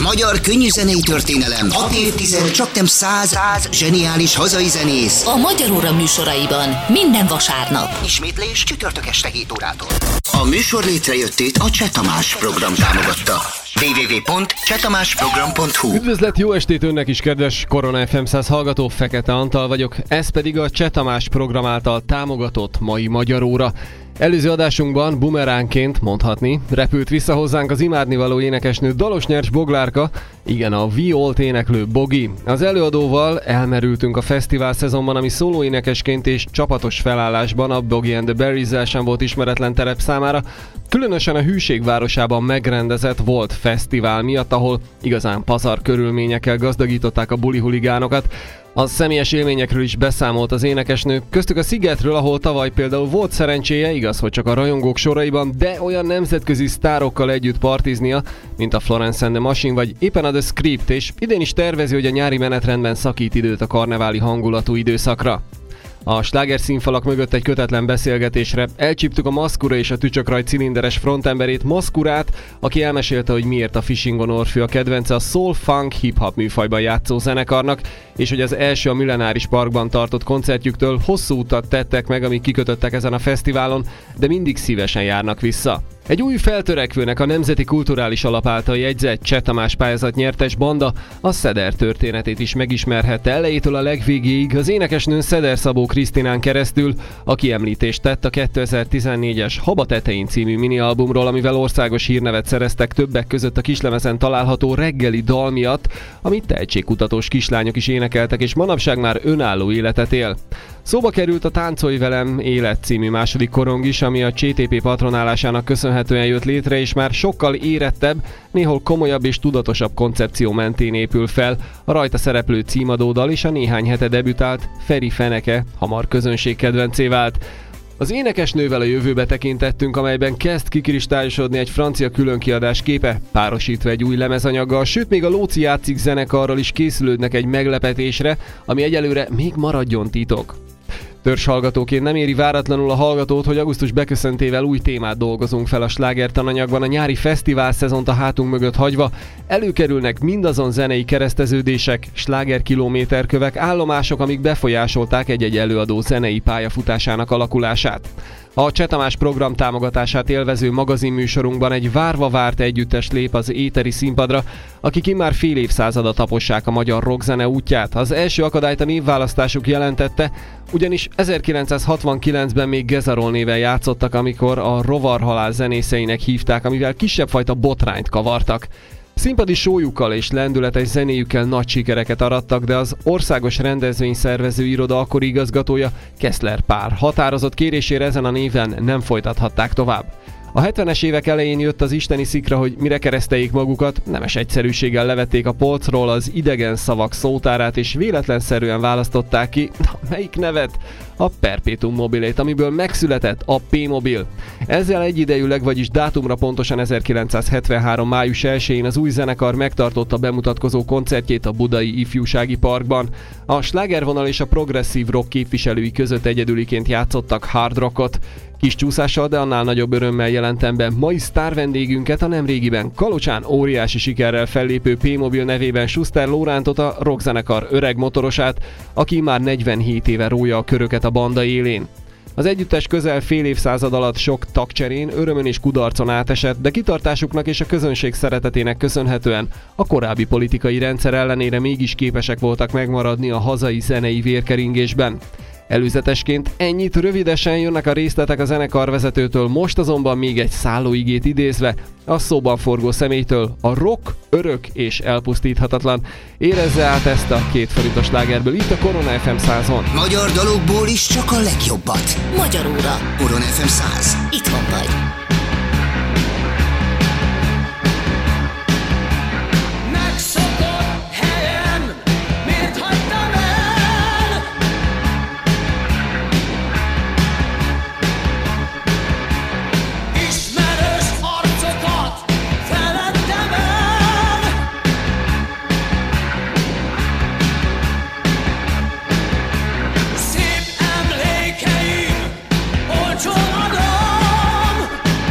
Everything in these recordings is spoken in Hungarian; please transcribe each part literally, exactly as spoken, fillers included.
Magyar könnyűzenei történelem. Hat évtized, csaknem száz, száz zseniális hazai zenész. A Magyar Óra műsoraiban minden vasárnap. Ismétlés csütörtök este hét órától. A műsor létrejöttét a Cseh Tamás program támogatta. double-u double-u double-u pont cseh tamás program pont hu Üdvözlet, jó estét önnek is, kedves Korona ef em száz hallgató, Fekete Antal vagyok. Ez pedig a Cseh Tamás program által támogatott mai Magyar Óra. Előző adásunkban bumeránként mondhatni, repült vissza hozzánk az imádnivaló énekesnő Dalos Nyercs Boglárka, igen, a Violt éneklő Bogi. Az előadóval elmerültünk a fesztivál szezonban, ami szólóénekesként és csapatos felállásban a Bogi and the Berries-zel sem volt ismeretlen terep számára, különösen a Hűség városában megrendezett Volt fesztivál miatt, ahol igazán pazar körülményekkel gazdagították a buli huligánokat. A személyes élményekről is beszámolt az énekesnő, köztük a Szigetről, ahol tavaly például volt szerencséje, igaz, hogy csak a rajongók soraiban, de olyan nemzetközi sztárokkal együtt partiznia, mint a Florence and the Machine vagy éppen a The Script, és idén is tervezi, hogy a nyári menetrendben szakít időt a karneváli hangulatú időszakra. A sláger színfalak mögött egy kötetlen beszélgetésre elcsíptük a Maszkura és a Tücsökraj cilinderes frontemberét, Maszkurát, aki elmesélte, hogy miért a Fishing on Orfű a kedvence a soul, funk, hip-hop műfajban játszó zenekarnak, és hogy az első a Millenáris Parkban tartott koncertjüktől hosszú utat tettek meg, amíg kikötöttek ezen a fesztiválon, de mindig szívesen járnak vissza. Egy új feltörekvőnek, a Nemzeti Kulturális Alap által jegyzett Cseh Tamás pályázat nyertes banda a Szeder történetét is megismerhette elejétől a legvégéig az énekesnőn Szeder Szabó Krisztinán keresztül, aki említést tett a kétezer-tizennégyes Haba tetején című minialbumról, amivel országos hírnevet szereztek többek között a kislemezen található Reggeli dal miatt, amit tehetségkutatós kislányok is énekeltek, és manapság már önálló életet él. Szóba került a Táncolj velem élet című második korong is, ami a cé té pé patronálásának köszönhetően jött létre, és már sokkal érettebb, néhol komolyabb és tudatosabb koncepció mentén épül fel. A rajta szereplő címadódal is a néhány hete debütált Feri Feneke hamar közönség kedvencé vált. Az énekesnővel a jövőbe tekintettünk, amelyben kezd kikristályosodni egy francia különkiadás képe, párosítva egy új lemezanyaggal, sőt még a Lóci játszik zenekarral is készülődnek egy meglepetésre, ami egyelőre még maradjon titok. Törzshallgatóként nem éri váratlanul a hallgatót, hogy augusztus beköszöntével új témát dolgozunk fel a slágertananyagban, a nyári fesztivál szezont a hátunk mögött hagyva. Előkerülnek mindazon zenei kereszteződések, slágerkilométerkövek, állomások, amik befolyásolták egy-egy előadó zenei pályafutásának alakulását. A Cseh Tamás program támogatását élvező magazinműsorunkban egy várva várt együttes lép az éteri színpadra, akik immár fél évszázada tapossák a magyar rockzene útját. Az első akadályt a névválasztásuk jelentette, ugyanis ezerkilencszázhatvankilencben még Gezarol néven játszottak, amikor a rovarhalál zenészeinek hívták, amivel kisebb fajta botrányt kavartak. Színpadi sójukkal és lendületes zenéjükkel nagy sikereket arattak, de az országos rendezvényszervező iroda akkori igazgatója, Keszler Pál határozott kérésére ezen a néven nem folytathatták tovább. A hetvenes évek elején jött az isteni szikra, hogy mire kereszteljék magukat, nemes egyszerűséggel levették a polcról az idegen szavak szótárát, és véletlenszerűen választották ki, melyik nevet? A Perpetuum mobilét, amiből megszületett a P-mobil. Ezzel egyidejűleg, vagyis dátumra pontosan ezerkilencszázhetvenhárom május elsején az új zenekar megtartotta bemutatkozó koncertjét a Budai Ifjúsági Parkban. A slágervonal és a progresszív rock képviselői között egyedüliként játszottak hard rockot. Kis csúszással, de annál nagyobb örömmel jelentem be mai sztár vendégünket, a nemrégiben Kalocsán óriási sikerrel fellépő P-mobil nevében Schuster Lórántot, a rockzenekar öreg motorosát, aki már negyvenhét éve rója a köröket a banda élén. Az együttes közel fél évszázad alatt sok tagcserén, örömön és kudarcon átesett, de kitartásuknak és a közönség szeretetének köszönhetően a korábbi politikai rendszer ellenére mégis képesek voltak megmaradni a hazai zenei vérkeringésben. Előzetesként ennyit, rövidesen jönnek a részletek a zenekarvezetőtől, most azonban még egy szállóigét idézve, a szóban forgó személytől: a rock örök és elpusztíthatatlan. Érezze át ezt a két forintos slágerből itt a Korona ef em százon. Magyar dalokból is csak a legjobbat. Magyar Óra. Korona ef em száz. Itthon vagy. Olcsón adom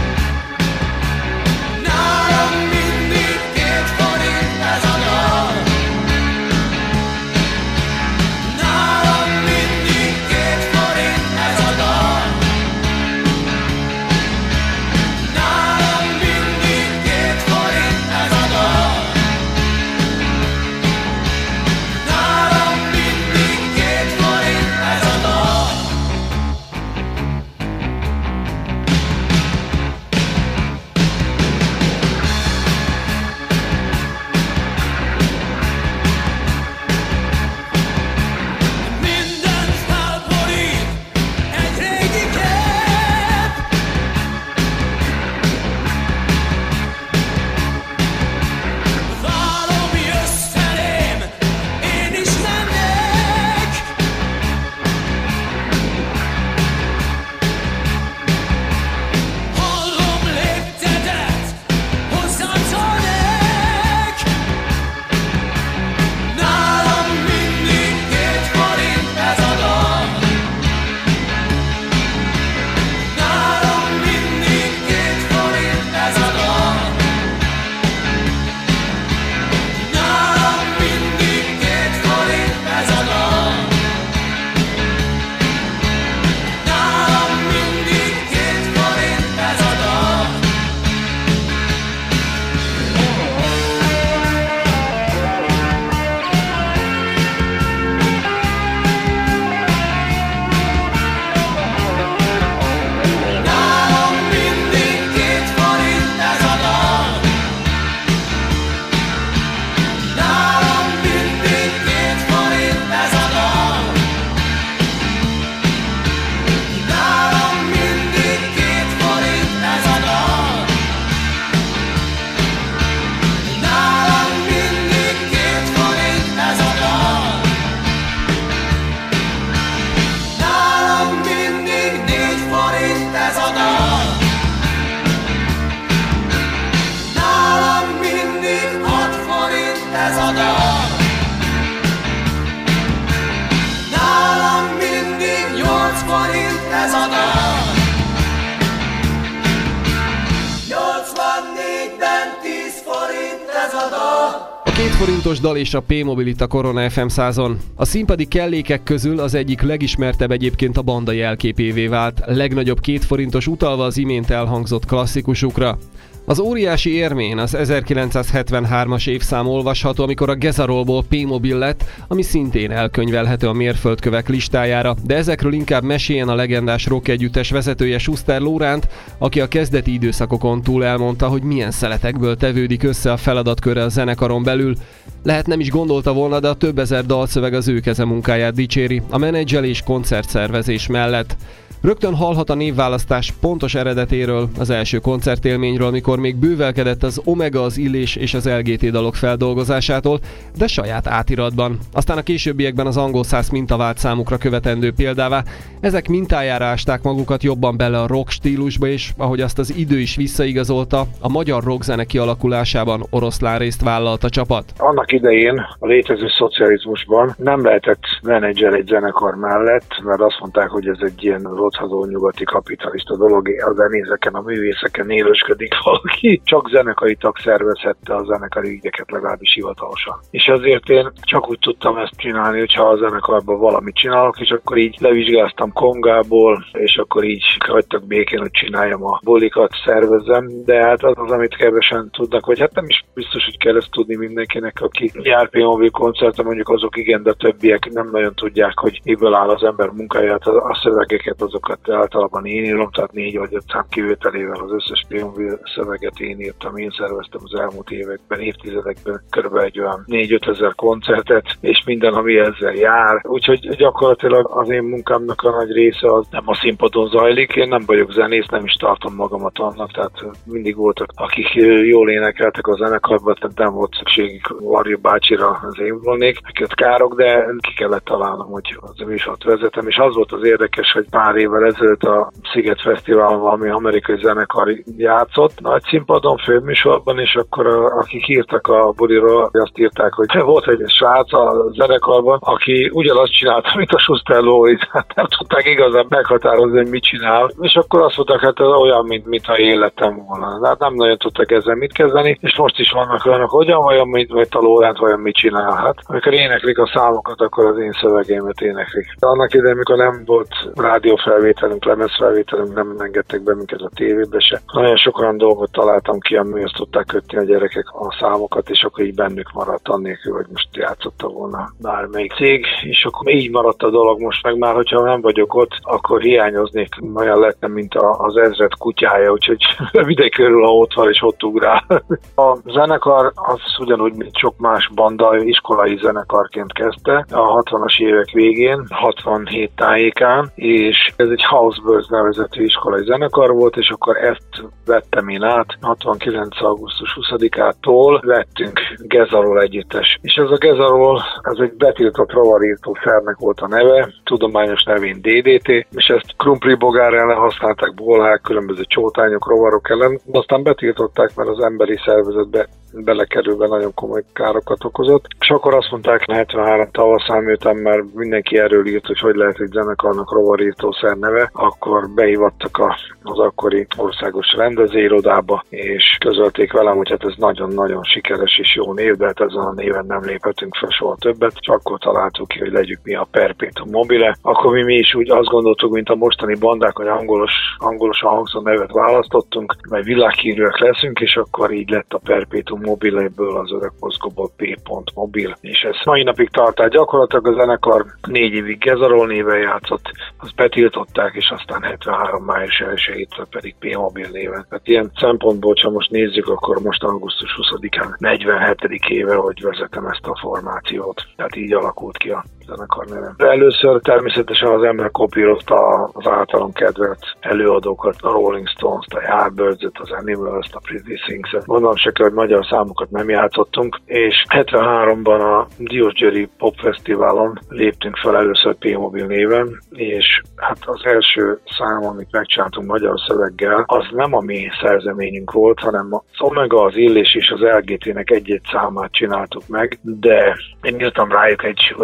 Két forintos dal és a P-Mobil itt a Korona ef em százon. A színpadi kellékek közül az egyik legismertebb egyébként a banda jelképévé vált, legnagyobb két forintos utalva az imént elhangzott klasszikusukra. Az óriási érmén az ezerkilencszázhetvenhármas évszám olvasható, amikor a Gezarolból P-Mobil lett, ami szintén elkönyvelhető a mérföldkövek listájára, de ezekről inkább meséljen a legendás rock együttes vezetője Schuster Lóránt, aki a kezdeti időszakokon túl elmondta, hogy milyen szeletekből tevődik össze a feladatköre a zenekaron belül. Lehet nem is gondolta volna, de a több ezer dalszöveg az ő keze munkáját dicséri, a menedzselés koncertszervezés mellett. Rögtön hallhat a névválasztás pontos eredetéről, az első koncertélményről, amikor még bővelkedett az Omega, az Illés és az el gé té dalok feldolgozásától, de saját átiratban. Aztán a későbbiekben az angol száz minta vált számukra követendő példává. Ezek mintájára ásták magukat jobban bele a rock stílusba, és ahogy azt az idő is visszaigazolta, a magyar rockzene kialakulásában oroszlán részt vállalt a csapat. Annak idején a létező szocializmusban nem lehetett menedzser egy zenekar mellett, mert azt mondták, hogy ez egy ilyen rothadó nyugati kapitalista dolog, a zenészeken, a művészeken élősködik valaki. Csak zenekari tag szervezhette a zenekari ügyeket, legalábbis hivatalosan. És ezért én csak úgy tudtam ezt csinálni, hogyha a zenekarban valamit csinálok, és akkor így levizsgáztam Kongából, és akkor így hagytak békén, hogy csináljam a bulikat, szervezzem, de hát az az, amit kevesen tudnak, vagy hát nem is biztos, hogy kell ezt tudni mindenkinek, aki jár P-Mobil koncerten, mondjuk azok igen, de a többiek nem nagyon tudják, hogy miből áll az ember munkáját, a szövegeket, azokat általában én írom, tehát négy vagy öt szám kivételével az összes P-Mobil szöveget én írtam, én szerveztem az elmúlt években, évtizedekben kb. Egy olyan négy-öt ezer koncertet, és minden, ami ezzel jár. Úgyhogy gyakorlatilag az én munkámnak a nagy része az nem a színpadon zajlik, én nem vagyok zenész, nem is tartom magamat annak, tehát mindig voltak, akik jól énekeltek a zenekarban, tehát nem volt szükségük Varjú bácsira, az én volnék, őket károk, de ki kellett találnom, hogy az műsort vezetem, és az volt az érdekes, hogy pár évvel ezelőtt a Sziget Fesztiválon valami amerikai zenekar játszott nagy színpadon, főműsorban, és akkor a, akik írtak a buliról, azt írták, hogy volt egy srác a zenekarban, aki ugyanazt csinálta, mint a Schuster Lóri, hát nem tudták igazán meghatározni, hogy mit csinál, és akkor azt mondták, hát ez olyan, mint, mint ha én lettem volna. Hát nem nagyon tudtak ezzel mit kezdeni, és most is vannak olyanok, hogyan vajon, mint vagy a Lóránt vajon mit csinál. Hát amikor éneklik a számokat, akkor az én szövegeimet éneklik. De annak idején, amikor nem volt rádiófelvételünk, lemezfelvételünk, nem engedtek be minket a tévébe se. Nagyon sok olyan dolgot találtam ki, amihez tudták kötni a gyerekek a számokat, és akkor így bennük maradt annélkül, hogy most játszotta volna bármelyik cég, és akkor így maradt a dolog most meg már, hogyha nem vagyok ott, akkor hiányoznék, olyan lettem, mint az ezred kutyája, úgyhogy videg körül, ha ott van és ott ugrál. A zenekar az ugyanúgy, mint sok más banda, iskolai zenekarként kezdte a hatvanas évek végén, hatvanhét tájékán, és ez egy Housebirds nevezetű iskolai zenekar volt, és akkor ezt vettem én át, hatvankilenc augusztus huszadikától vettünk Gezarol együttes. És ez a Gezarol, ez egy betiltott rovarírtó szernek volt a neve, tudományos nevén dé dé té, és ezt krumpli bogár ellen használták, bolhák, különböző csótányok, rovarok ellen, de aztán betiltották, mert az emberi szervezetbe belekerülve nagyon komoly károkat okozott. És akkor azt mondták, hetvenhárom tavaszán, miután már mindenki erről írt, hogy hogy lehet egy zenekarnak rovarírtószer neve, akkor behívattak a, az akkori országos rendezőirodába, és közölték velem, hogy hát ez nagyon-nagyon sikeres és jó név, de hát ezen a néven nem léphetünk fel soha többet, és akkor találtuk ki, hogy legyük mi a Perpetuum Mobile. Akkor mi, mi is úgy azt gondoltuk, mint a mostani bandák, hogy angolos, angolosan hangzó nevet választottunk, majd világhírűek leszünk, és akkor így lett a Perpetuum Mobile-ből az öreg mozgóból P.Mobil. És ez mai napig tart. Tehát gyakorlatilag a zenekar négy évig Gezarol néven játszott, azt betiltották, és aztán hetvenhárom május elsejétől pedig P.Mobil néven. Tehát ilyen szempontból, ha most nézzük, akkor most augusztus huszadikán negyvenhetedik éve, hogy vezetem ezt a formációt. Tehát így alakult ki a zenekar neve. De először természetesen az ember kopírozta az általam kedvelt előadókat, a Rolling Stones-t, a Yardbirds-et, az Animals-t, a Pretty Things-et. Mondom se kell, hogy magyar számokat nem játszottunk, és hetvenháromban a Diósgyőri Pop Fesztiválon léptünk fel először P.Mobil néven, és hát az első szám, amit megcsináltunk magyar szöveggel, az nem a mi szerzeményünk volt, hanem az Omega, az Illés és az el gé té-nek egy-egy számát csináltuk meg, de én írtam rájuk egy, egy új szöveget,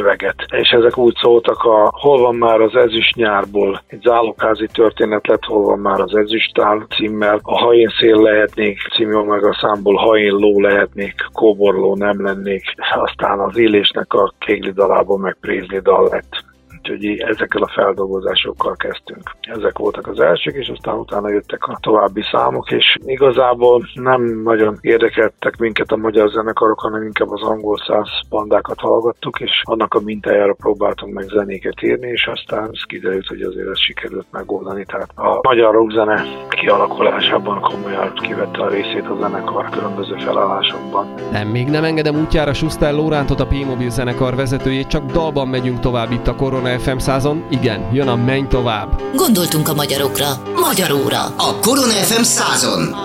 szöveget. És ezek úgy szóltak, a Hol van már az ezüst nyárból, egy zálogházi történet lett, Hol van már az ezüstál címmel, a Ha én szél lehetnék című meg a számból Ha én ló lehetnék, kóborló nem lennék, aztán az Élésnek a Kégli dalából meg Prézli dal lett. Úgyhogy ezekkel a feldolgozásokkal kezdtünk. Ezek voltak az elsők, és aztán utána jöttek a további számok, és igazából nem nagyon érdekeltek minket a magyar zenekarok, hanem inkább az angol száz bandákat hallgattuk, és annak a mintájára próbáltunk meg zenéket írni, és aztán ez kiderült, hogy azért ezt sikerült megoldani. Tehát a magyar rockzene kialakulásában komolyan kivette a részét a zenekar különböző felállásokban. Nem, még nem engedem útjára Schuster Lórántot, a P-Mobil zenekar vezetőjét, csak dalban megyünk tovább itt a Korona ef em százon. Igen, jön a Menj tovább. Gondoltunk a magyarokra. Magyaróra. A Korona ef em százon.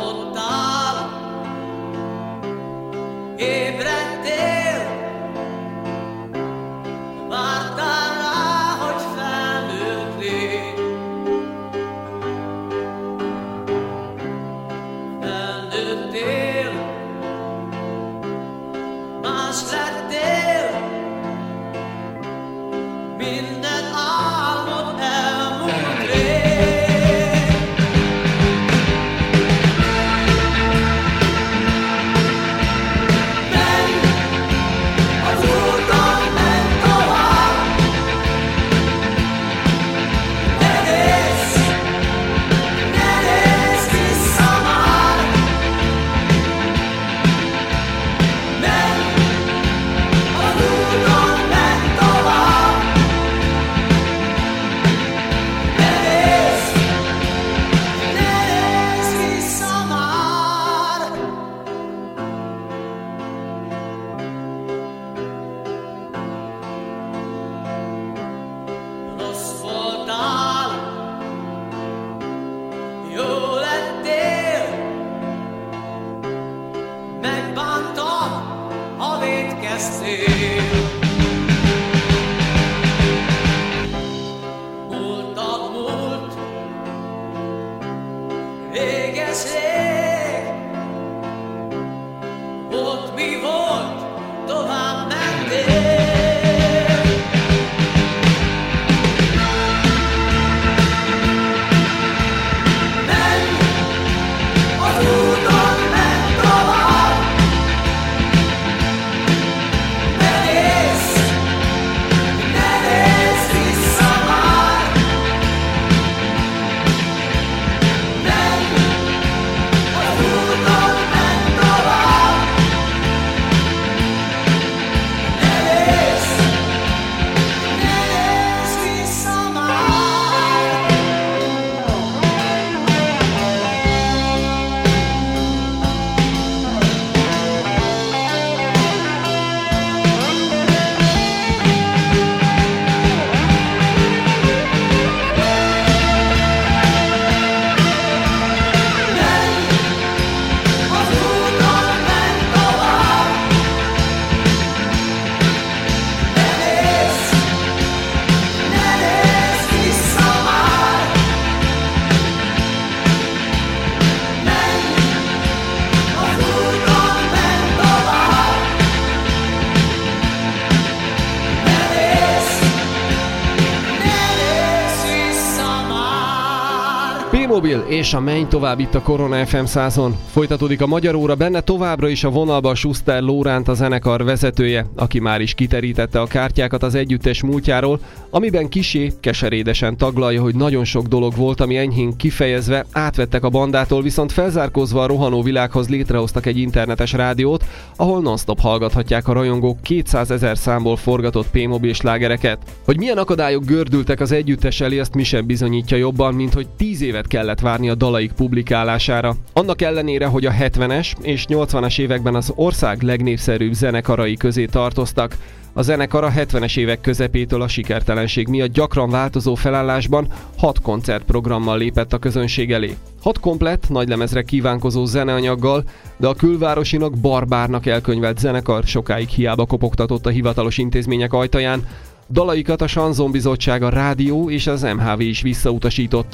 P-Mobil és a Menj tovább itt a Korona ef em százon. Folytatódik a Magyaróra, benne továbbra is a vonalba Schuster Lóránt, a zenekar vezetője, aki már is kiterítette a kártyákat az együttes múltjáról, amiben kisé keserédesen taglalja, hogy nagyon sok dolog volt, ami enyhén kifejezve átvettek a bandától, viszont felzárkózva a rohanó világhoz létrehoztak egy internetes rádiót, ahol non-stop hallgathatják a rajongók kétszázezer számból forgatott P-Mobil slágereket. Hogy milyen akadályok gördültek az együttes elé, azt mi sem bizonyítja jobban, mint hogy tíz évet kellett várni a dalaik publikálására. Annak ellenére, hogy a hetvenes és nyolcvanas években az ország legnépszerűbb zenekarai közé tartoztak, a zenekar a hetvenes évek közepétől a sikertelenség miatt gyakran változó felállásban hat koncertprogrammal lépett a közönség elé. Hat komplett, nagylemezre kívánkozó zeneanyaggal, de a külvárosinak barbárnak elkönyvelt zenekar sokáig hiába kopogtatott a hivatalos intézmények ajtaján, dalaikat a Sanzon Bizottság, a rádió és az em há vé is visszautasította.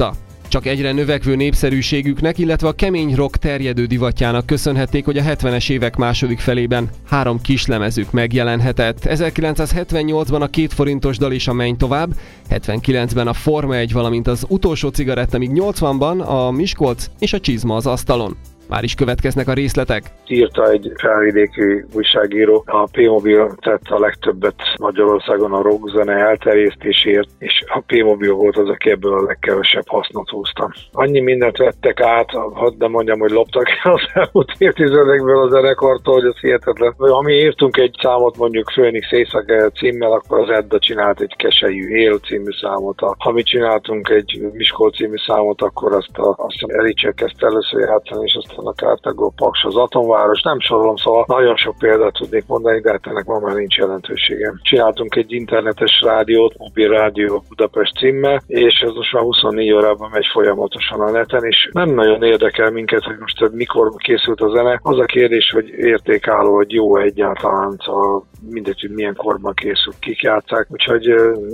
Csak egyre növekvő népszerűségüknek, illetve a kemény rock terjedő divatjának köszönhették, hogy a hetvenes évek második felében három kislemezük megjelenhetett. ezerkilencszázhetvennyolcban a két forintos dal és a Menj tovább, hetvenkilencben a Forma egy, valamint az Utolsó cigaretta, míg nyolcvanban a Miskolc és a Csizma az asztalon. Már is következnek a részletek. Írta egy felvidéki újságíró, a P-Mobil tett a legtöbbet Magyarországon a rockzene elterjesztésért, és a P-Mobil volt az, aki ebből a legkevesebb hasznot húzta. Annyi mindent vettek át, hadd de mondjam, hogy loptak az elmúlt évtizedekből a zenekartól, hogy az hihetetlen. Ha mi írtunk egy számot, mondjuk Phoenix éjszaka címmel, akkor az Edda csinált egy Keselyű él című számot. Ha mi csináltunk egy Miskolc című számot, akkor azt a, azt a Ericse kezdte először játszani, és azt a Kártágó, Paks, az Atomváros, nem sorolom, szóval nagyon sok példát tudnék mondani, de hát ennek ma már nincs jelentősége. Csináltunk egy internetes rádiót, Mobil Rádió Budapest címmel, és ez most már huszonnégy órában megy folyamatosan a neten, és nem nagyon érdekel minket, hogy most mikor készült a zene. Az a kérdés, hogy értékálló, hogy jó egyáltalán, szóval mindegy, hogy milyen korban készült, kik játsszák, úgyhogy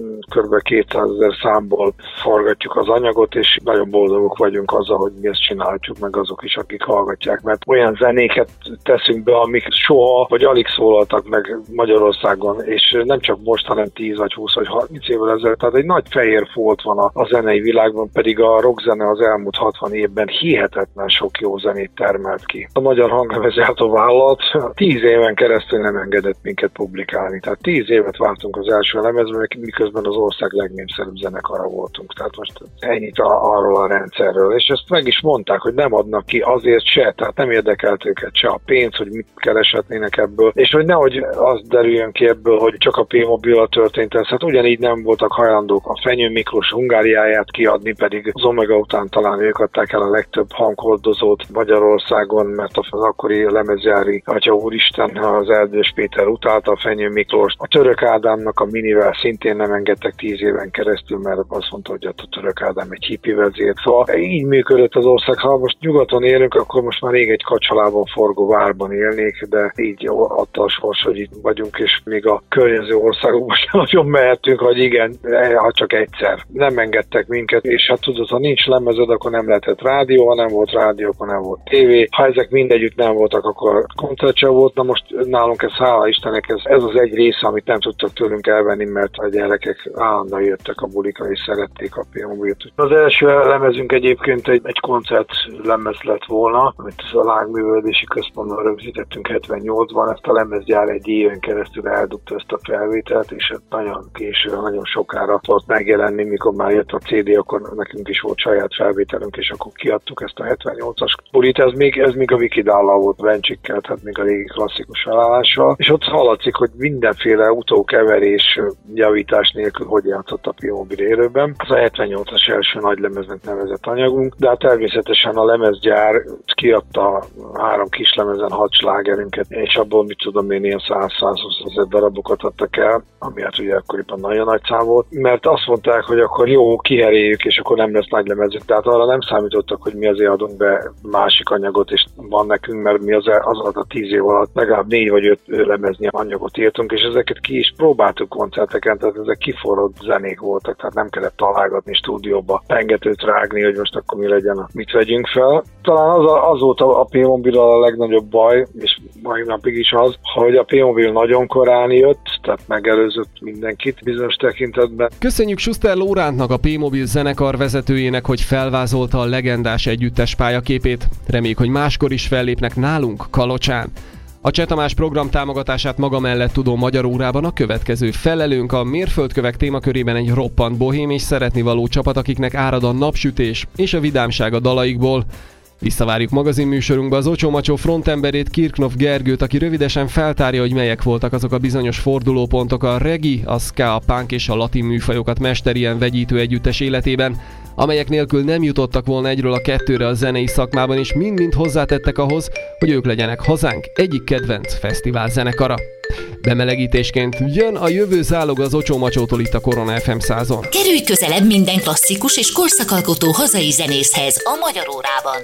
kb. kétszázezer számból forgatjuk az anyagot, és nagyon boldogok vagyunk azzal, hogy mi ezt csináljuk, meg azok is, akik hallgatják, mert olyan zenéket teszünk be, amik soha vagy alig szólaltak meg Magyarországon, és nem csak most, hanem tíz vagy húsz vagy harminc évvel ezelőtt. Tehát egy nagy fehér folt van a, a zenei világban, pedig a rockzene az elmúlt hatvan évben hihetetlen sok jó zenét termelt ki. A Magyar Hanglemezgyártó Vállalat tíz éven keresztül nem engedett minket publikálni. Tehát tíz évet vártunk az első lemezben, miközben az ország legnépszerűbb zenekara voltunk. Tehát most ennyit a, arról a rendszerről. És ezt meg is mondták, hogy nem adnak ki azért se, tehát nem érdekelt őket se a pénz, hogy mit kereshetnének ebből, és hogy nehogy az derüljön ki ebből, hogy csak a P-Mobillal történt ez. Hát ugyanígy nem voltak hajlandók a Fenyő Miklós Hungáriáját kiadni, pedig az Omega után talán ők adták el a legtöbb hanghordozót Magyarországon, mert az akkori lemezgyári Atya Úristen, az Erdős Péter utálta a Fenyő Miklóst. A Török Ádámnak a Minivel szintén nem engedtek tíz éven keresztül, mert azt mondta, hogy a Török Ádám egy hippi vezér. Szóval így működött az ország. Ha most nyugaton élünk, akkor most már rég egy kacsalában forgó várban élnék, de így adta a sors, hogy itt vagyunk, és még a környező országokban sem nagyon mehetünk, hogy igen, ha csak egyszer. Nem engedtek minket, és hát tudod, ha nincs lemezed, akkor nem lehetett rádió, ha nem volt rádió, akkor nem volt tévé. Ha ezek mindegyütt nem voltak, akkor koncert sem volt. Na most nálunk ez, hála Istennek, ez, ez az egy része, amit nem tudtak tőlünk elvenni, mert a gyerekek állandóan jöttek a bulika, és szerették a P-Mobilt. Az első lemezünk egyébként egy, egy koncert lemez lett volna, amit a Lángművelődési Központban rögzítettünk hetvennyolcban, ezt a lemezgyár egy éven keresztül eldugta ezt a felvételt, és nagyon későn, nagyon sokára tudott megjelenni, mikor már jött a cé dé, akkor nekünk is volt saját felvételünk, és akkor kiadtuk ezt a hetvennyolcas bulit. Ez még, ez még a Wikidállal volt Bencsikkel, tehát még a régi klasszikus felállással, és ott hallatszik, hogy mindenféle utókeverés, javítás nélkül hogy játszott a P-Mobil élőben. Ez a hetvennyolcas első nagy lemeznek nevezett anyagunk, de hát természetesen a lemezgyár kiadta három kislemezen hat slágerünket, és abból mit tudom én, ilyen száz-százhúsz darabokat adtak el, ami hát ugye akkoriban nagyon nagy szám volt, mert azt mondták, hogy akkor jó, kiheréljük, és akkor nem lesz nagy lemezünk, tehát arra nem számítottak, hogy mi azért adunk be másik anyagot, és van nekünk, mert mi az, az alatt a tíz év alatt legalább négy vagy öt lemeznyi anyagot írtunk, és ezeket ki is próbáltuk koncerteken, tehát ezek kiforrott zenék voltak, tehát nem kellett találgatni stúdióba, pengetőt rágni, hogy most akkor mi legyen, mit vegyünk fel. Talán az, a, az volt a, a P-Mobillal a legnagyobb baj, és mai napig is az, hogy a P-Mobil nagyon korán jött, tehát megelőzött mindenkit bizonyos tekintetben. Köszönjük Schuster Lórántnak, a P-Mobil zenekar vezetőjének, hogy felvázolta a legendás együttes pályaképét. Reméljük, hogy máskor is fellépnek nálunk Kalocsán. A Cseh Tamás program támogatását maga mellett tudó Magyar Órában a következő felelőnk, a Mérföldkövek témakörében egy roppant bohém és szeretnivaló csapat, akiknek árad a napsütés és a vidámság a dalaikból. Visszavárjuk magazinműsorunkba az Ocsó-Macsó frontemberét, Kirknov Gergőt, aki rövidesen feltárja, hogy melyek voltak azok a bizonyos fordulópontok a regi, a ska, a punk és a latin műfajokat mesterien vegyítő együttes életében, amelyek nélkül nem jutottak volna egyről a kettőre a zenei szakmában, és mind-mind hozzátettek ahhoz, hogy ők legyenek hazánk egyik kedvenc fesztivál zenekara. Bemelegítésként jön a jövő zálog az Ocsó-Macsótól itt a Korona ef em százon. Kerülj közelebb minden klasszikus és korszakalkotó hazai zenészhez a Magyar Órában.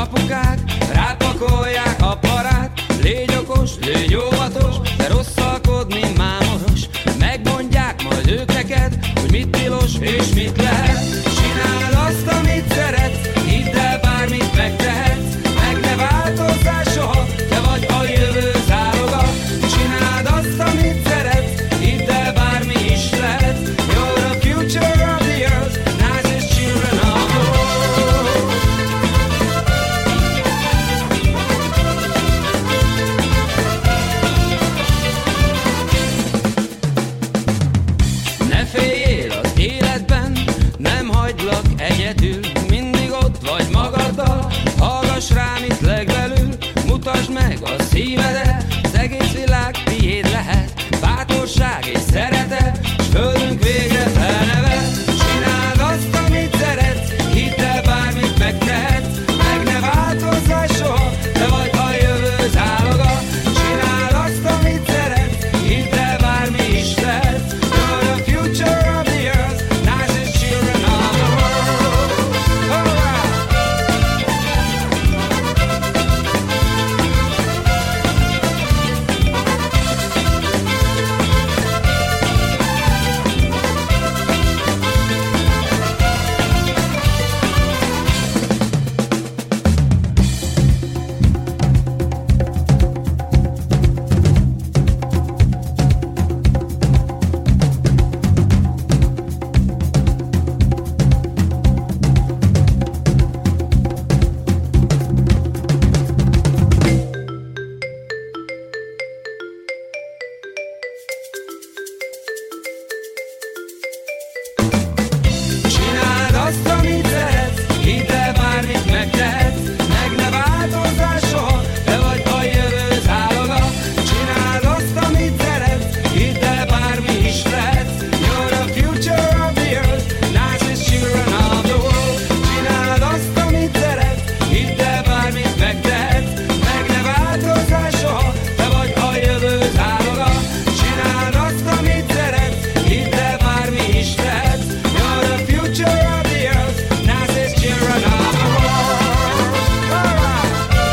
apukák rápakolják a parát. Légy okos, légy óvatos, de rosszalkodni mámoros. Megmondják majd ők neked, hogy mit tilos és mit lehet. Csináld azt, amit szeretsz, hidd el, bármit megtehetsz. Meg ne változzál soha, te vagy a jövő záloga. Csináld azt, amit szeretsz, hidd el, bármi is lehet. You're the future of the earth, nicest children of the world. Ne féljél az életben, nem hagylak egyedül. Mindig ott vagy magaddal, hallgass rám itt legbelül. Mutasd meg a szívedet, az egész világ tiéd lehet. Bátorság és szeretet, s földünk végre felnevet. Csináld azt, amit szeretsz, hidd el, bármit megtehetsz. Meg ne változzál soha, te vagy a jövő záloga. Csináld azt, amit szeretsz, hidd el, bármi is lehet. You're the future of the earth, nicest children of the world. Alright. Csináld azt, amit szeretsz, hidd el, bármit megtehetsz. Meg ne változzál soha, te vagy a jövő záloga. Csináld azt, amit szeretsz, hidd el, bármi is lehetsz. You're the future of the earth, nicest children of the world. Csináld azt, amit szeretsz, hidd el, bármit megtehetsz. Meg ne változzál soha, te vagy a jövő záloga. Csináld azt, amit szeretsz, hidd el, bármi is lehetsz. You're the future of the earth, nicest children of the world. Alright.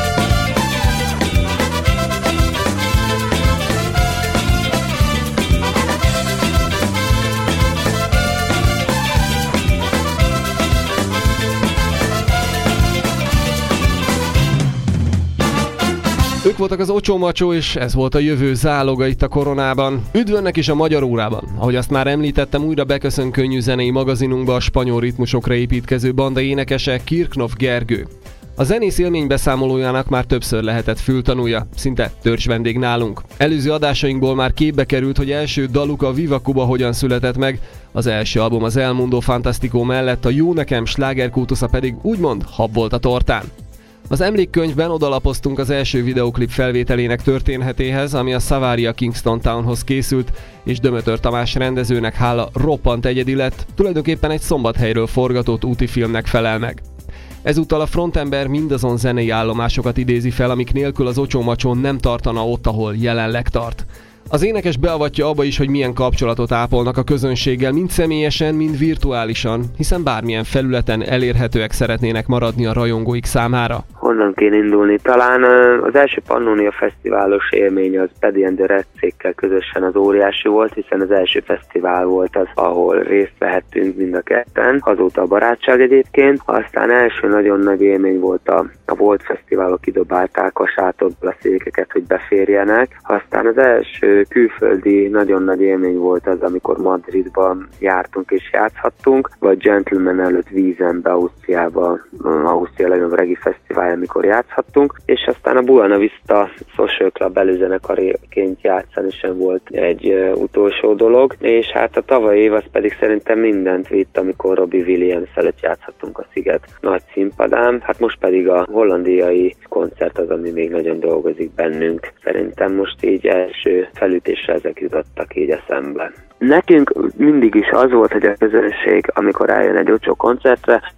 Ők voltak az Ocsó Macsó, és ez volt a jövő záloga itt a koronában. Üdv önnek is a Magyar Órában. Ahogy azt már említettem, újra beköszön könnyű zenei magazinunkba a spanyol ritmusokra építkező banda énekese Kirchhoff Gergő. A zenész élménybeszámolójának már többször lehetett fültanúja, szinte törzs vendég nálunk. Előző adásainkból már képbe került, hogy első daluk a Viva Cuba hogyan született meg, az első album az El Mundo Fantastico mellett, a Jó Nekem slágerkultusza pedig úgymond hab volt a tortán. Az emlékkönyvben odalapoztunk az első videóklip felvételének történetéhez, ami a Savaria Kingston Townhoz készült, és Dömötör Tamás rendezőnek hála roppant egyedi lett, tulajdonképpen egy Szombathelyről forgatott úti filmnek felel meg. Ezúttal a frontember mindazon zenei állomásokat idézi fel, amik nélkül az Ocsó Macsó nem tartana ott, ahol jelenleg tart. Az énekes beavatja abba is, hogy milyen kapcsolatot ápolnak a közönséggel, mind személyesen, mind virtuálisan, hiszen bármilyen felületen elérhetőek szeretnének maradni a rajongóik számára. Honnan kéne indulni? Talán az első Pannonia fesztiválos élmény az Paddy and the Red céggel közösen az óriási volt, hiszen az első fesztivál volt az, ahol részt vehettünk mind a ketten, azóta a barátság egyébként. Aztán első nagyon nagy élmény volt a, a Volt Fesztiválok, kidobálták a sátorból a székeket, hogy beférjenek. Aztán az első külföldi nagyon nagy élmény volt az, amikor Madridban jártunk és játszhattunk, vagy Gentleman előtt Wiesenbe, Ausztriában, Ausztria legnagyobb regi fesztivál, amikor játszhattunk, és aztán a Buena Vista Social Club előzenekariként játszani sem volt egy uh, utolsó dolog, és hát a tavalyi év az pedig szerintem mindent vitt, amikor Robbie Williams előtt játszhattunk a Sziget nagy színpadán, hát most pedig a hollandiai koncert az, ami még nagyon dolgozik bennünk. Szerintem most így első felütésre ezek jutottak így eszembe. Nekünk mindig is az volt, hogy a közönség, amikor eljön egy Ocsó koncertre,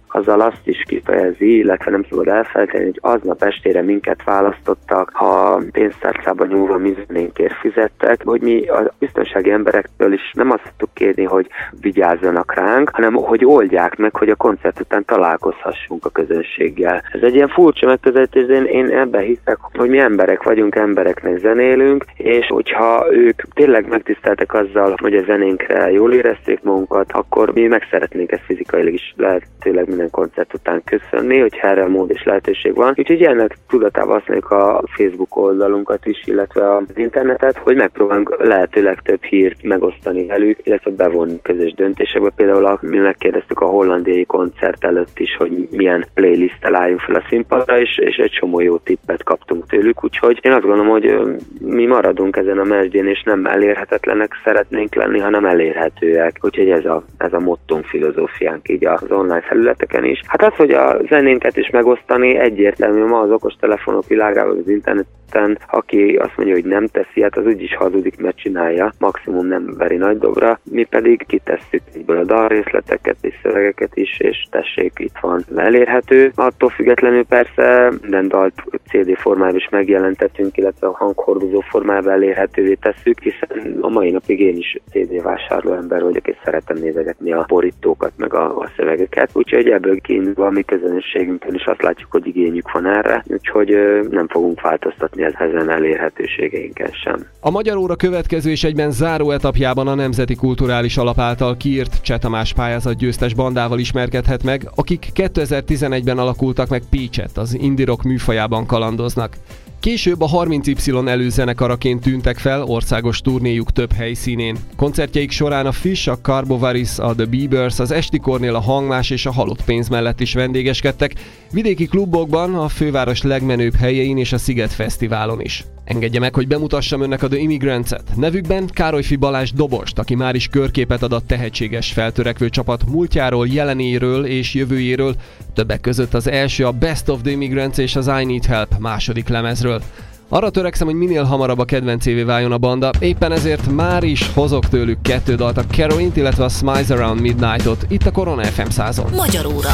azzal azt is kifejezi, illetve nem szabad elfelejteni, hogy aznap estére minket választottak, ha pénztárcában nyúlva mi zenénkért fizettek, hogy mi a biztonsági emberektől is nem azt tudtuk kérni, hogy vigyázzanak ránk, hanem hogy oldják meg, hogy a koncert után találkozhassunk a közönséggel. Ez egy ilyen furcsa megközelítés, én, én ebben hiszek, hogy mi emberek vagyunk, embereknek zenélünk, és hogyha ők tényleg megtiszteltek azzal, hogy a zenénkre jól érezték magunkat, akkor mi meg szeretnénk ezt fizikailag is lehetőleg minden koncert után köszönni, hogyha erre mód és lehetőség van. Úgyhogy ennek tudatában használjuk a Facebook oldalunkat is, illetve az internetet, hogy megpróbálunk lehetőleg több hírt megosztani velük, illetve bevonni közös döntésekbe. Például mi megkérdeztük a hollandiai koncert előtt is, hogy milyen playlisttel álljunk fel a színpadra, és, és egy csomó jó tippet kaptunk tőlük, úgyhogy én azt gondolom, hogy mi maradunk ezen a mesdjén, és nem elérhetetlenek szeretnénk lenni, hanem elérhetőek. Úgyhogy ez a, ez a mottunk, filozófiánk így az online felületeken is. Hát az, hogy a zenénket is megosztani, egyértelmű ma az okostelefonok világában, az interneten, aki azt mondja, hogy nem teszi, hát az úgyis hazudik, mert csinálja, maximum nem veri nagy dobra, mi pedig kitesszük egyből a dalrészleteket és szövegeket is, és tessék, itt van elérhető. Attól függetlenül persze minden dalt cé dé formában is megjelentetünk, illetve a hanghordozó formában elérhetővé tesszük, hiszen a mai napig én is cé dé vásárló ember vagyok, és szeretem nézegetni a borítókat, meg a, a szövegeket, úgyhogy ebből kiindulva a mi közönségünkön is azt látjuk, hogy igényük van erre, úgyhogy ö, nem fogunk változtatni ezen elérhetőségeinken sem. A Magyar Óra következő és egyben záró etapjában a Nemzeti Kulturális Alap által kiírt Cseh Tamás pályázat győztes bandával ismerkedhet meg, akik kétezer-tizenegyben alakultak meg Pécset, az indie rock műfajában kalandoznak. Később a harminc Y előzenekaraként tűntek fel országos turnéjuk több helyszínén. Koncertjeik során a Fish, a Carbovaris, a The Beavers, az Esti Kornél, a Hangmás és a Halott pénz mellett is vendégeskedtek, vidéki klubokban, a főváros legmenőbb helyein és a Sziget Fesztiválon is. Engedje meg, hogy bemutassam önnek a The Immigrants-et. Nevükben Károlyfi Balázs dobost, aki már is körképet ad a tehetséges feltörekvő csapat múltjáról, jelenéről és jövőjéről, többek között az első a Best of the Immigrants és az I Need Help második lemezről. Arra törekszem, hogy minél hamarabb a kedvencévé váljon a banda, éppen ezért már is hozok tőlük kettő dalt, a Carolint, illetve a Smiles Around Midnight-ot, itt a Korona ef em százon. Magyar Óra.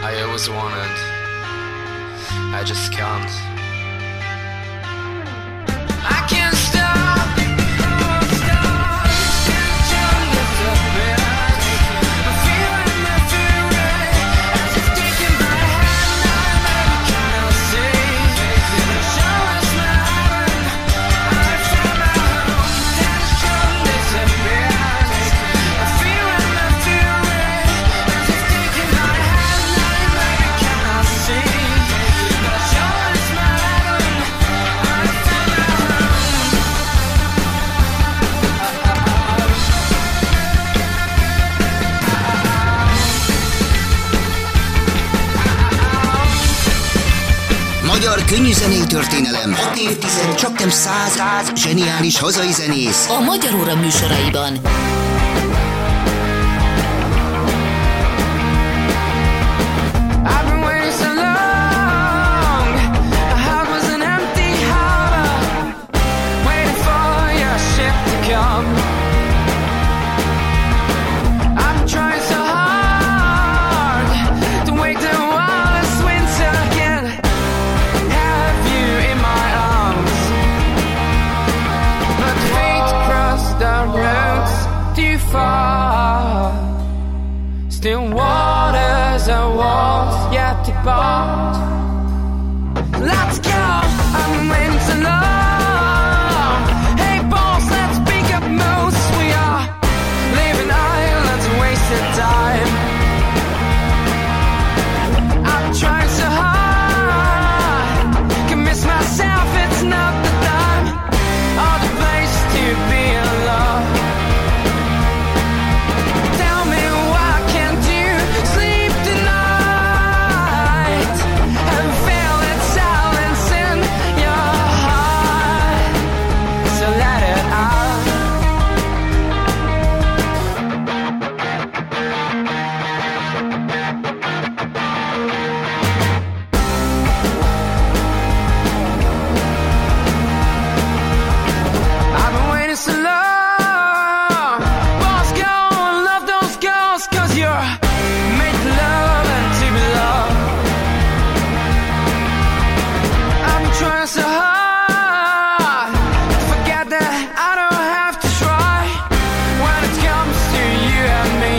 I always wanted, I just can't. I can't stop, can't stop, can't disappear. I'm feeling the fury as it's taking my hand. I cannot see the show is my heaven. I found my home, tension disappears. I'm feeling the fury as it's taking my hand. I cannot see the show is my heaven. I found my home. Magyar könnyűzenei történelem. hat évtized, csak nem száz, száz zseniális hazai zenész. A Magyar Óra műsoraiban. I've been waiting so long. My heart was an empty harbor, waiting for your ship to come. I'm trying so hard to wake the wildest winter again. Have you in my arms, but fate crossed the roads too far. Still waters are walls yet to part. Let's go, I'm waiting so long. Hey boss, let's pick up moves. We are leaving islands and wasted time. I'm trying so hard, can miss myself, it's not the time or the place to be alone. Tell me why can't you sleep tonight and feel that silence in your heart? So let it out. I've been waiting so long. Boss, go and love those girls, 'cause you're made to love and to be loved. I'm trying so hard to forget that I don't have to try when it comes to you and me.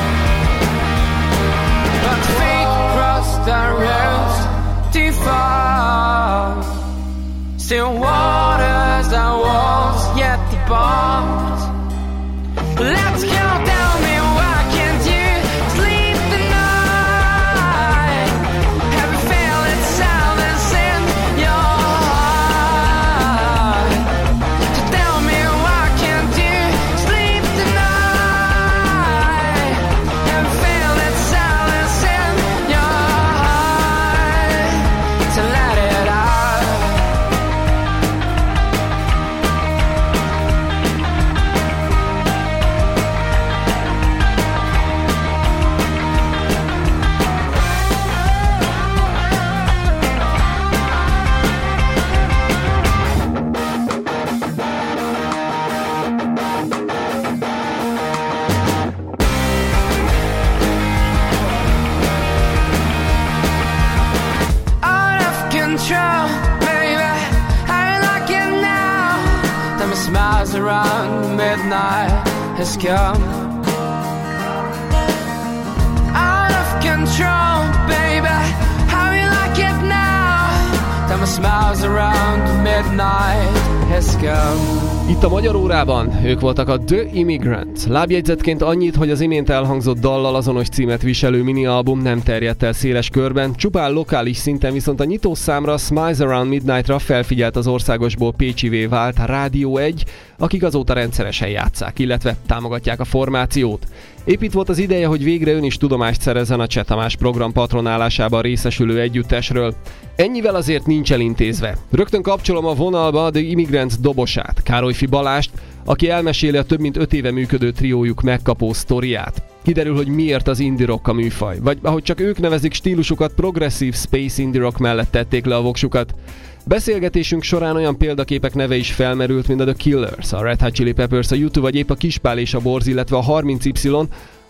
But fate crossed the roads too far. Still waters are walls yet to part. Let's go, tell me why can't you sleep tonight? Have you felt that silence in your heart? So tell me why can't you sleep tonight? Have you felt that silence in your heart? So let it out. Out of control, baby. How you like it now? Time smiles around midnight has come. Out of control, baby. How you like it now? Time smiles around midnight has come. Itt a Magyar Órában ők voltak a The Immigrants. Lábjegyzetként annyit, hogy az imént elhangzott dallal azonos címet viselő minialbum nem terjedt el széles körben, csupán lokális szinten viszont a nyitószámra Smiles Around Midnight-ra felfigyelt az országosból pécsivé vált Rádió egy, akik azóta rendszeresen játsszák, illetve támogatják a formációt. Épp itt volt az ideje, hogy végre ön is tudomást szerezzen a Cseh Tamás program patronálásában részesülő együttesről. Ennyivel azért nincs elintézve. Rögtön kapcsolom a vonalba a The Immigrants dobosát, Károlyfi Balást, aki elmeséli a több mint öt éve működő triójuk megkapó sztoriát. Kiderül, hogy miért az indie rock a műfaj, vagy ahogy csak ők nevezik stílusukat, progresszív space indie rock mellett tették le a voksukat. Beszélgetésünk során olyan példaképek neve is felmerült, mint a The Killers, a Red Hot Chili Peppers, a U kettő vagy épp a Kispál és a Borz, illetve a harminc Y,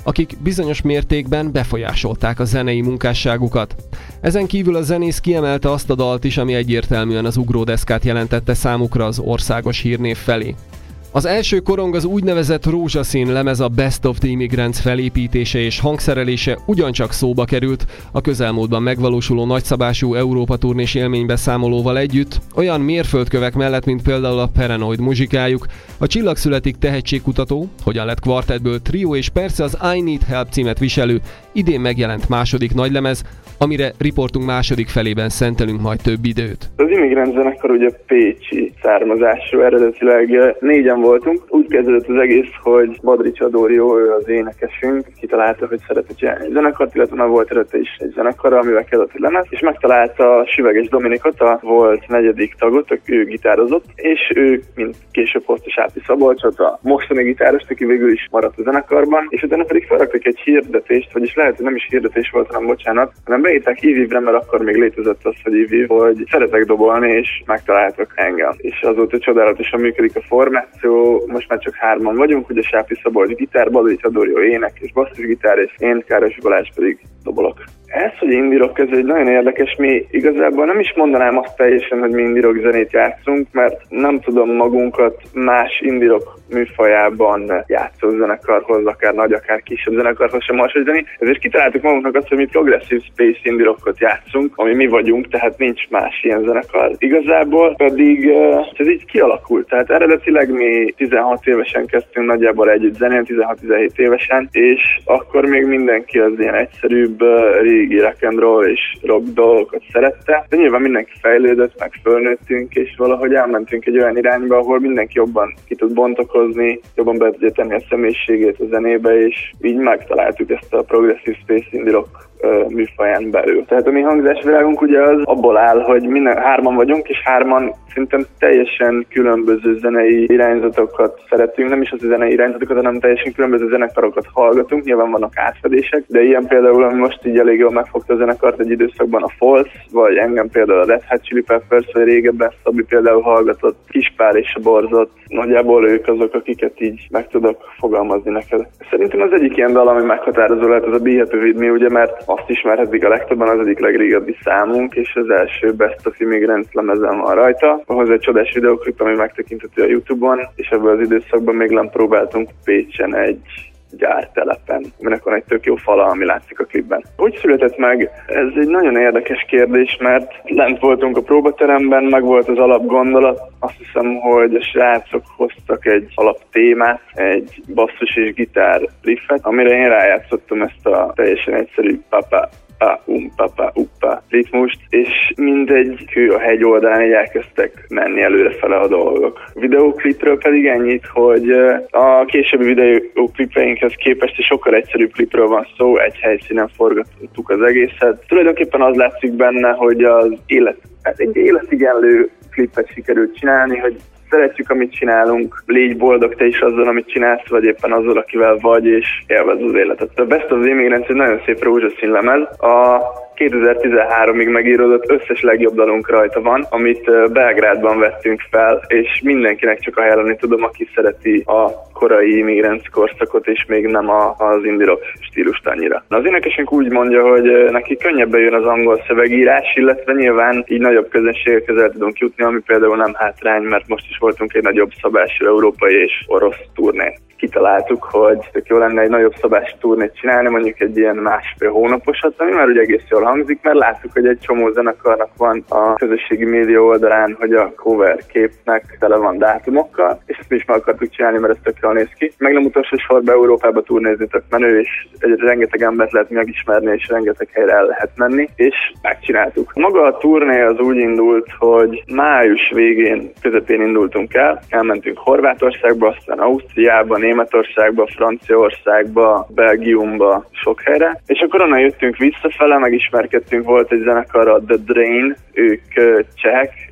akik bizonyos mértékben befolyásolták a zenei munkásságukat. Ezen kívül a zenész kiemelte azt a dalt is, ami egyértelműen az ugródeszkát jelentette számukra az országos hírnév felé. Az első korong az úgynevezett rózsaszín lemez a Best of the Immigrants felépítése és hangszerelése ugyancsak szóba került a közelmúltban megvalósuló nagyszabású Európa turnés élménybeszámolóval együtt, olyan mérföldkövek mellett, mint például a Paranoid muzsikájuk, a Csillagszületik tehetségkutató, hogyan lett kvartettből trió és persze az I Need Help címet viselő, idén megjelent második nagylemez, amire riportunk második felében szentelünk majd több időt. Az Immigrant zenekar ugye pécsi származású, eredetileg négyen voltunk. Úgy kezdődött az egész, hogy Badrics Adórió, ő az énekesünk, kitalálta, hogy szeretne csinálni egy zenekart, illetve már volt eredetileg is egy zenekar, amivel kezdett egy lemez, és megtalálta Süveges Dominikot, a volt negyedik tagot, ő gitározott, és ő, mint később hozta Sápi Szabolcsot, a mostani gitárost, aki végül is maradt a zenekarban, és utána pedig felraktak egy hirdetést, vagyis lehet, hogy nem is hirdetés volt, hanem bocsánat, hanem beírták Ivivre, mert akkor még létezett az, hogy Iviv, hogy szeretek dobolni, és megtaláltak engem. És azóta csodálatosan működik a formáció, most már csak hárman vagyunk, ugye Sápi Szabolcs gitár, Badrics Adórió ének és basszusgitár, és én, Károsi Balázs pedig dobolok. Ez, hogy indie rock, ez egy nagyon érdekes, mi igazából nem is mondanám azt teljesen, hogy mi indie rock zenét játszunk, mert nem tudom magunkat más indie rock műfajában játszó zenekarhoz, akár nagy, akár kisebb zenekarhoz sem hasonlítani. Ezért kitaláltuk magunknak azt, hogy mi progressive space indie rockot játszunk, ami mi vagyunk, tehát nincs más ilyen zenekar. Igazából pedig ez így kialakult, tehát eredetileg mi tizenhat évesen kezdtünk nagyjából együtt zenélni, tizenhat-tizenhét évesen, és akkor még mindenki az ilyen egyszerűbb régi rock and roll és rock dolgokat szerette, de nyilván mindenki fejlődött, meg fölnőttünk, és valahogy elmentünk egy olyan irányba, ahol mindenki jobban ki tud bontakozni, jobban be tudja tenni a személyiségét a zenébe, és így megtaláltuk ezt a progressive space indie rock műfaján belül. Tehát a mi hangzásvilágunk ugye az abból áll, hogy minden hárman vagyunk, és hárman szerintem teljesen különböző zenei irányzatokat szeretünk, nem is az a zenei irányzatokat, hanem teljesen különböző zenekarokat hallgatunk, nyilván vannak átfedések, de ilyen például, ami most így elég jól megfogta a zenekart egy időszakban a Falls, vagy engem például a Red Hot Chili Peppers, vagy régebben Szabi például hallgatott, Kispál és a Borzot, nagyjából ők azok, akiket így meg tudok fogalmazni neked. Szerintem az egyik ilyen dal, ami meghatározó lehet, az a Be Happy With Me, ugye, mert azt ismerhetik a legtöbben, az egyik legrégebbi számunk, és az első Best of Immigrants lemezen van rajta. Ahhoz egy csodás videóklip, ami megtekinthető a YouTube-on, és ebből az időszakban még nem próbáltunk Pécsen egy gyártelepen, aminek van egy tök jó fala, ami látszik a klipben. Hogy született meg? Ez egy nagyon érdekes kérdés, mert lent voltunk a próbateremben, meg volt az alapgondolat. Azt hiszem, hogy a srácok hoztak egy alaptémát, egy basszus és gitár riffet, amire én rájátszottam ezt a teljesen egyszerű papa, pa, um, papa, uppa ritmust, és mindegy hő a hegy oldalán így elkezdtek menni előrefele a dolgok. A videóklipről pedig ennyit, hogy a későbbi videóklipeinkhez képest sokkal egyszerűbb klipről van szó, egy helyszínen forgattuk az egészet. Tulajdonképpen az látszik benne, hogy az élet, egy életigenlő klipet sikerült csinálni, hogy szeretjük, amit csinálunk, légy boldog te is azzal, amit csinálsz, vagy éppen azzal, akivel vagy, és élvezd az életet. A Best of the Immigrants egy nagyon szép rózsaszín lemez. A kétezer-tizenháromig megíródott összes legjobb dalunk rajta van, amit Belgrádban vettünk fel, és mindenkinek csak ajánlani tudom, aki szereti a korai Immigrants korszakot, és még nem a, az indie rock stílust annyira. Az énekesünk úgy mondja, hogy neki könnyebben jön az angol szövegírás, illetve nyilván így nagyobb közönségekhez el tudunk jutni, ami például nem hátrány, mert most is voltunk egy nagyobb szabású európai és orosz turnén. Kitaláltuk, hogy tök jó lenne egy nagyobb szabású turnét csinálni, mondjuk egy ilyen másfél hónaposat, ami már ugye egész jól hangzik, mert láttuk, hogy egy csomó zenekarnak van a közösségi média oldalán, hogy a cover képnek tele van dátumokkal, és ezt mi is meg akartuk csinálni, mert ez tök jól néz ki. Meg nem utolsó sorba Európába turnézni tök menő, és egy rengeteg embert lehet megismerni, és rengeteg helyre el lehet menni, és megcsináltuk. Maga a turné az úgy indult, hogy május végén, közepén indultunk el, elmentünk Horvátországba, aztán Ausztriába, Németországba, Franciaországba, Belgiumba, sok helyre, és akkor onnan jöttünk visszafele, megismerkedtünk, volt egy zenekar, a The Drain, ők csehek,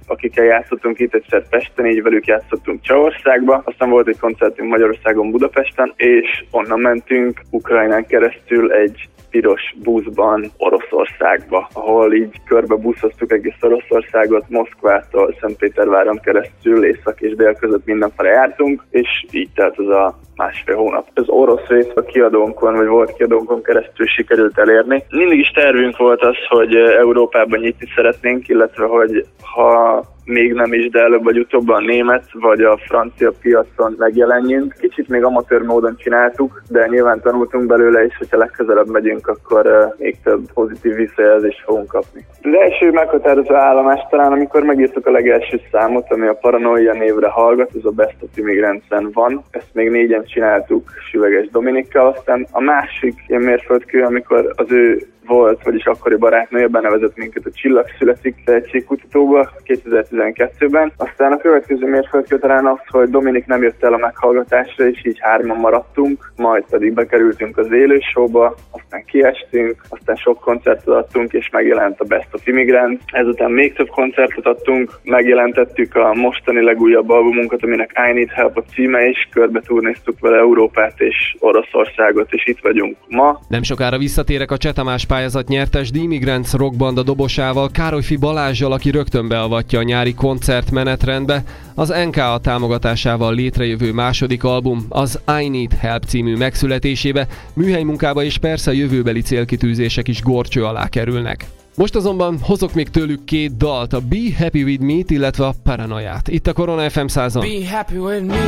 akikkel játszottunk itt egyszer Pesten, így velük játszottunk Csehországba, aztán volt egy koncertünk Magyarországon, Budapesten, és onnan mentünk Ukrajnán keresztül egy piros buszban Oroszországba, ahol így körbe buszoztuk egész Oroszországot, Moszkvától Szentpéterváron keresztül, észak és dél között mindenfele jártunk, és így telt az a másfél hónap. Az orosz részt a kiadónkon, vagy volt kiadónkon keresztül sikerült elérni. Mindig is tervünk volt az, hogy Európában nyitni szeretnénk, illetve hogy ha még nem is, de előbb vagy utóbb a német vagy a francia piacon megjelenjünk. Kicsit még amatőr módon csináltuk, de nyilván tanultunk belőle, és hogyha legközelebb megyünk, akkor uh, még több pozitív visszajelzést fogunk kapni. Az első meghatározó állomás talán, amikor megírtuk a legelső számot, ami a Paranoia névre hallgat, ez a Best of Immigrants-en van. Ezt még négyen csináltuk Süveges Dominikkal, aztán a másik ilyen mérföldkő, amikor az ő volt, vagyis akkori barátnője benevezett minket a Csillag születik tehetségkutatóba kétezer-tizenkettőben. Aztán a következő mérföldkő talán az, hogy Dominik nem jött el a meghallgatásra, és így hárman maradtunk, majd pedig bekerültünk az élő showba, aztán kiestünk, aztán sok koncertet adtunk, és megjelent a Best of Immigrants. Ezután még több koncertet adtunk, megjelentettük a mostani legújabb albumunkat, aminek I Need Help a címe, és körbe turnéztuk vele Európát és Oroszországot, és itt vagyunk ma. Nem sokára visszatérek a Cseh Tamás pályázat nyertes The Immigrants rockbanda dobosával, Károlyfi Balázsjal, aki rögtön beavatja a nyári koncert menetrendbe, az en ká á támogatásával létrejövő második album, az I Need Help című megszületésébe, műhelymunkába és persze a jövőbeli célkitűzések is górcső alá kerülnek. Most azonban hozok még tőlük két dalt, a Be Happy With Me-t, illetve a Paranoiát. Itt a Korona ef em százon. Be happy with me.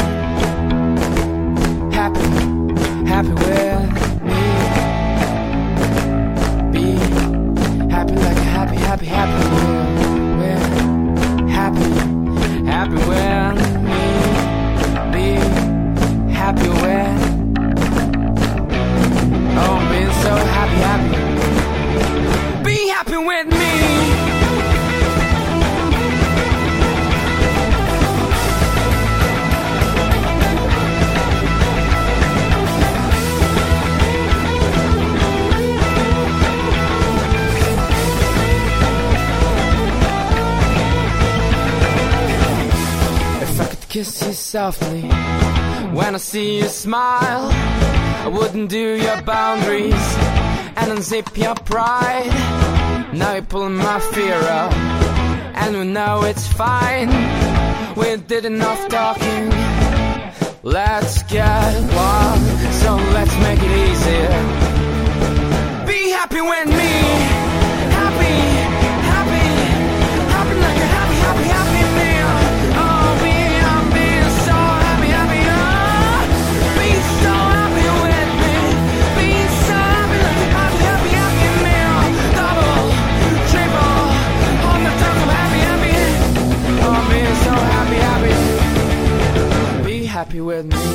Happy, happy with me. Be happy like a happy, happy, happy with, happy, happy with me. Be happy with. Oh, I'm being so happy, happy. Be happy with me. If I could kiss you softly when I see you smile, I wouldn't do your boundaries and unzip your pride. Now you're pulling my fear up, and we know it's fine. We did enough talking. Let's get wild, so let's make it easier. Be happy with me. Happy, happy, happy like a happy, happy, happy meal. Oh, be, I'm being so happy, happy, oh. Be so happy with me. Be so happy like a happy, happy, happy meal. Double, triple, all the times I'm happy, happy. Oh, I'm being so happy, happy. Be happy with me.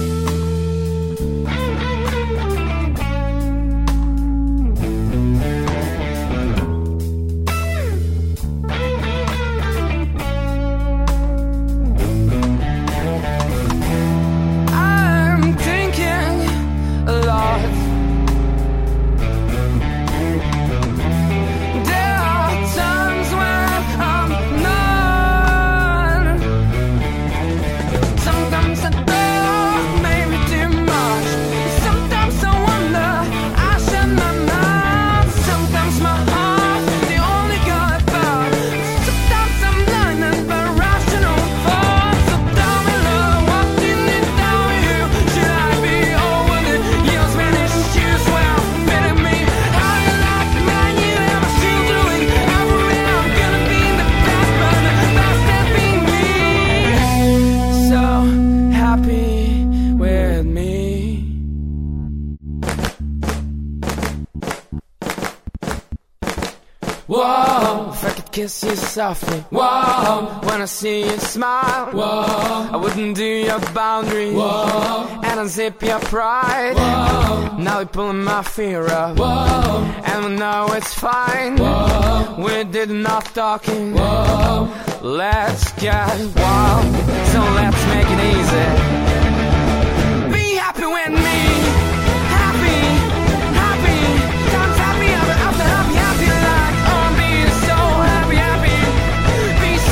Whoa, if I could kiss you softly. Whoa, when I see you smile. Whoa, I wouldn't do your boundaries. Whoa, and unzip your pride. Whoa, now you're pulling my fear up. Whoa, and we know it's fine. Whoa, we did enough talking. Whoa, let's get wild, so let's make it easy. Be happy with me. Happy, happy, times happy, after, after happy, happy like. Oh, I'm being so happy, happy. Be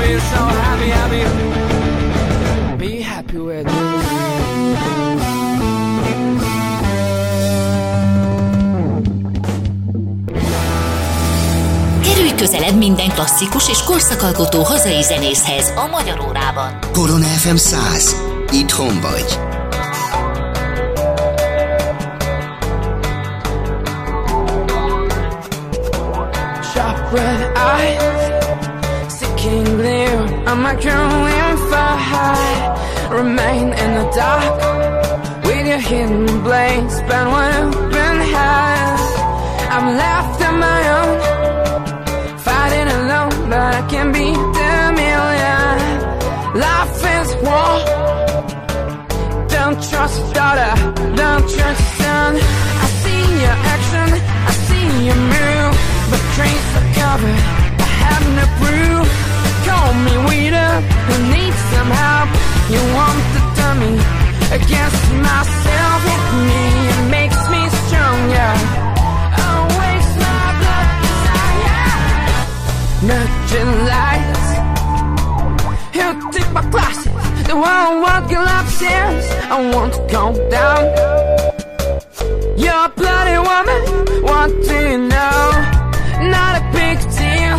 feel so happy, happy. Be happy with me. Kerülj közelebb minden klasszikus és korszakalkotó hazai zenészhez a Magyar Órában. Korona ef em száz. Itthon vagy. Sharp red eyes, seeking glare. I'm a growing fire. Remain in the dark with your hidden blades. But what open hands, I'm left on my own, fighting alone, but I can beat the million. Life is war. Don't trust your daughter, don't trust your son. I see your action, I see your move, but trains are covered, I have no proof. Call me waiter, who needs some help. You want to turn me against myself. Hit me, it makes me stronger. Oh, waste my blood desire. Nudging lights, you take my glasses. The world won't collapses. I want to go down. You're a bloody woman, what do you know? Not a big deal.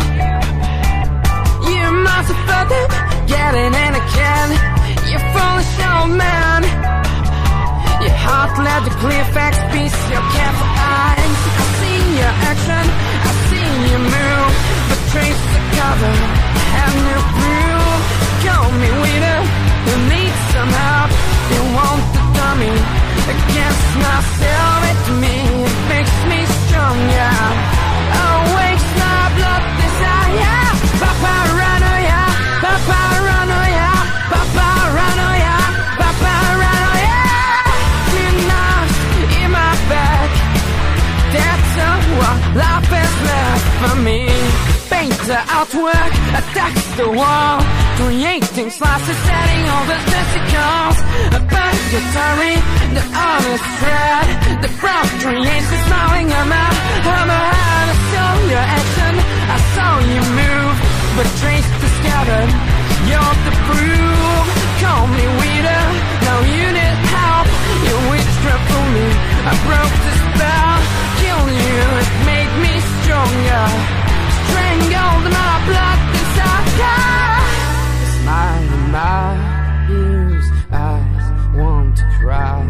You must have felt it, getting in a can. You're foolish old man. Your heart led to clear facts, peace, your careful eyes. I see your action, I see your move, but trace the cover, I have no proof. Call me waiter, who needs some help. You want to turn me against myself. It me, it makes me stronger. Oh, wakes my blood desire. Paranoia, paranoia, paranoia, paranoia. Tonight in my back, that's what life is left for me. Paint the artwork, attacks the wall, creating slices, setting all the testicles. A purgatory, the honest thread, the proud creation, smiling I'm out, I'm ahead. I saw your action, I saw you move, but traced the scattered, you're the proof. Call me waiter, now you need help. You witchcraft for me, I broke the spell. Kill you, it made me stronger. Strangled my blood inside. Smile in my ears, eyes want to cry.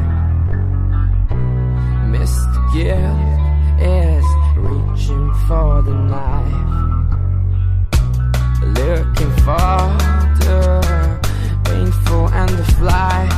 Mister Gift is reaching for the knife, looking for the painful end of life.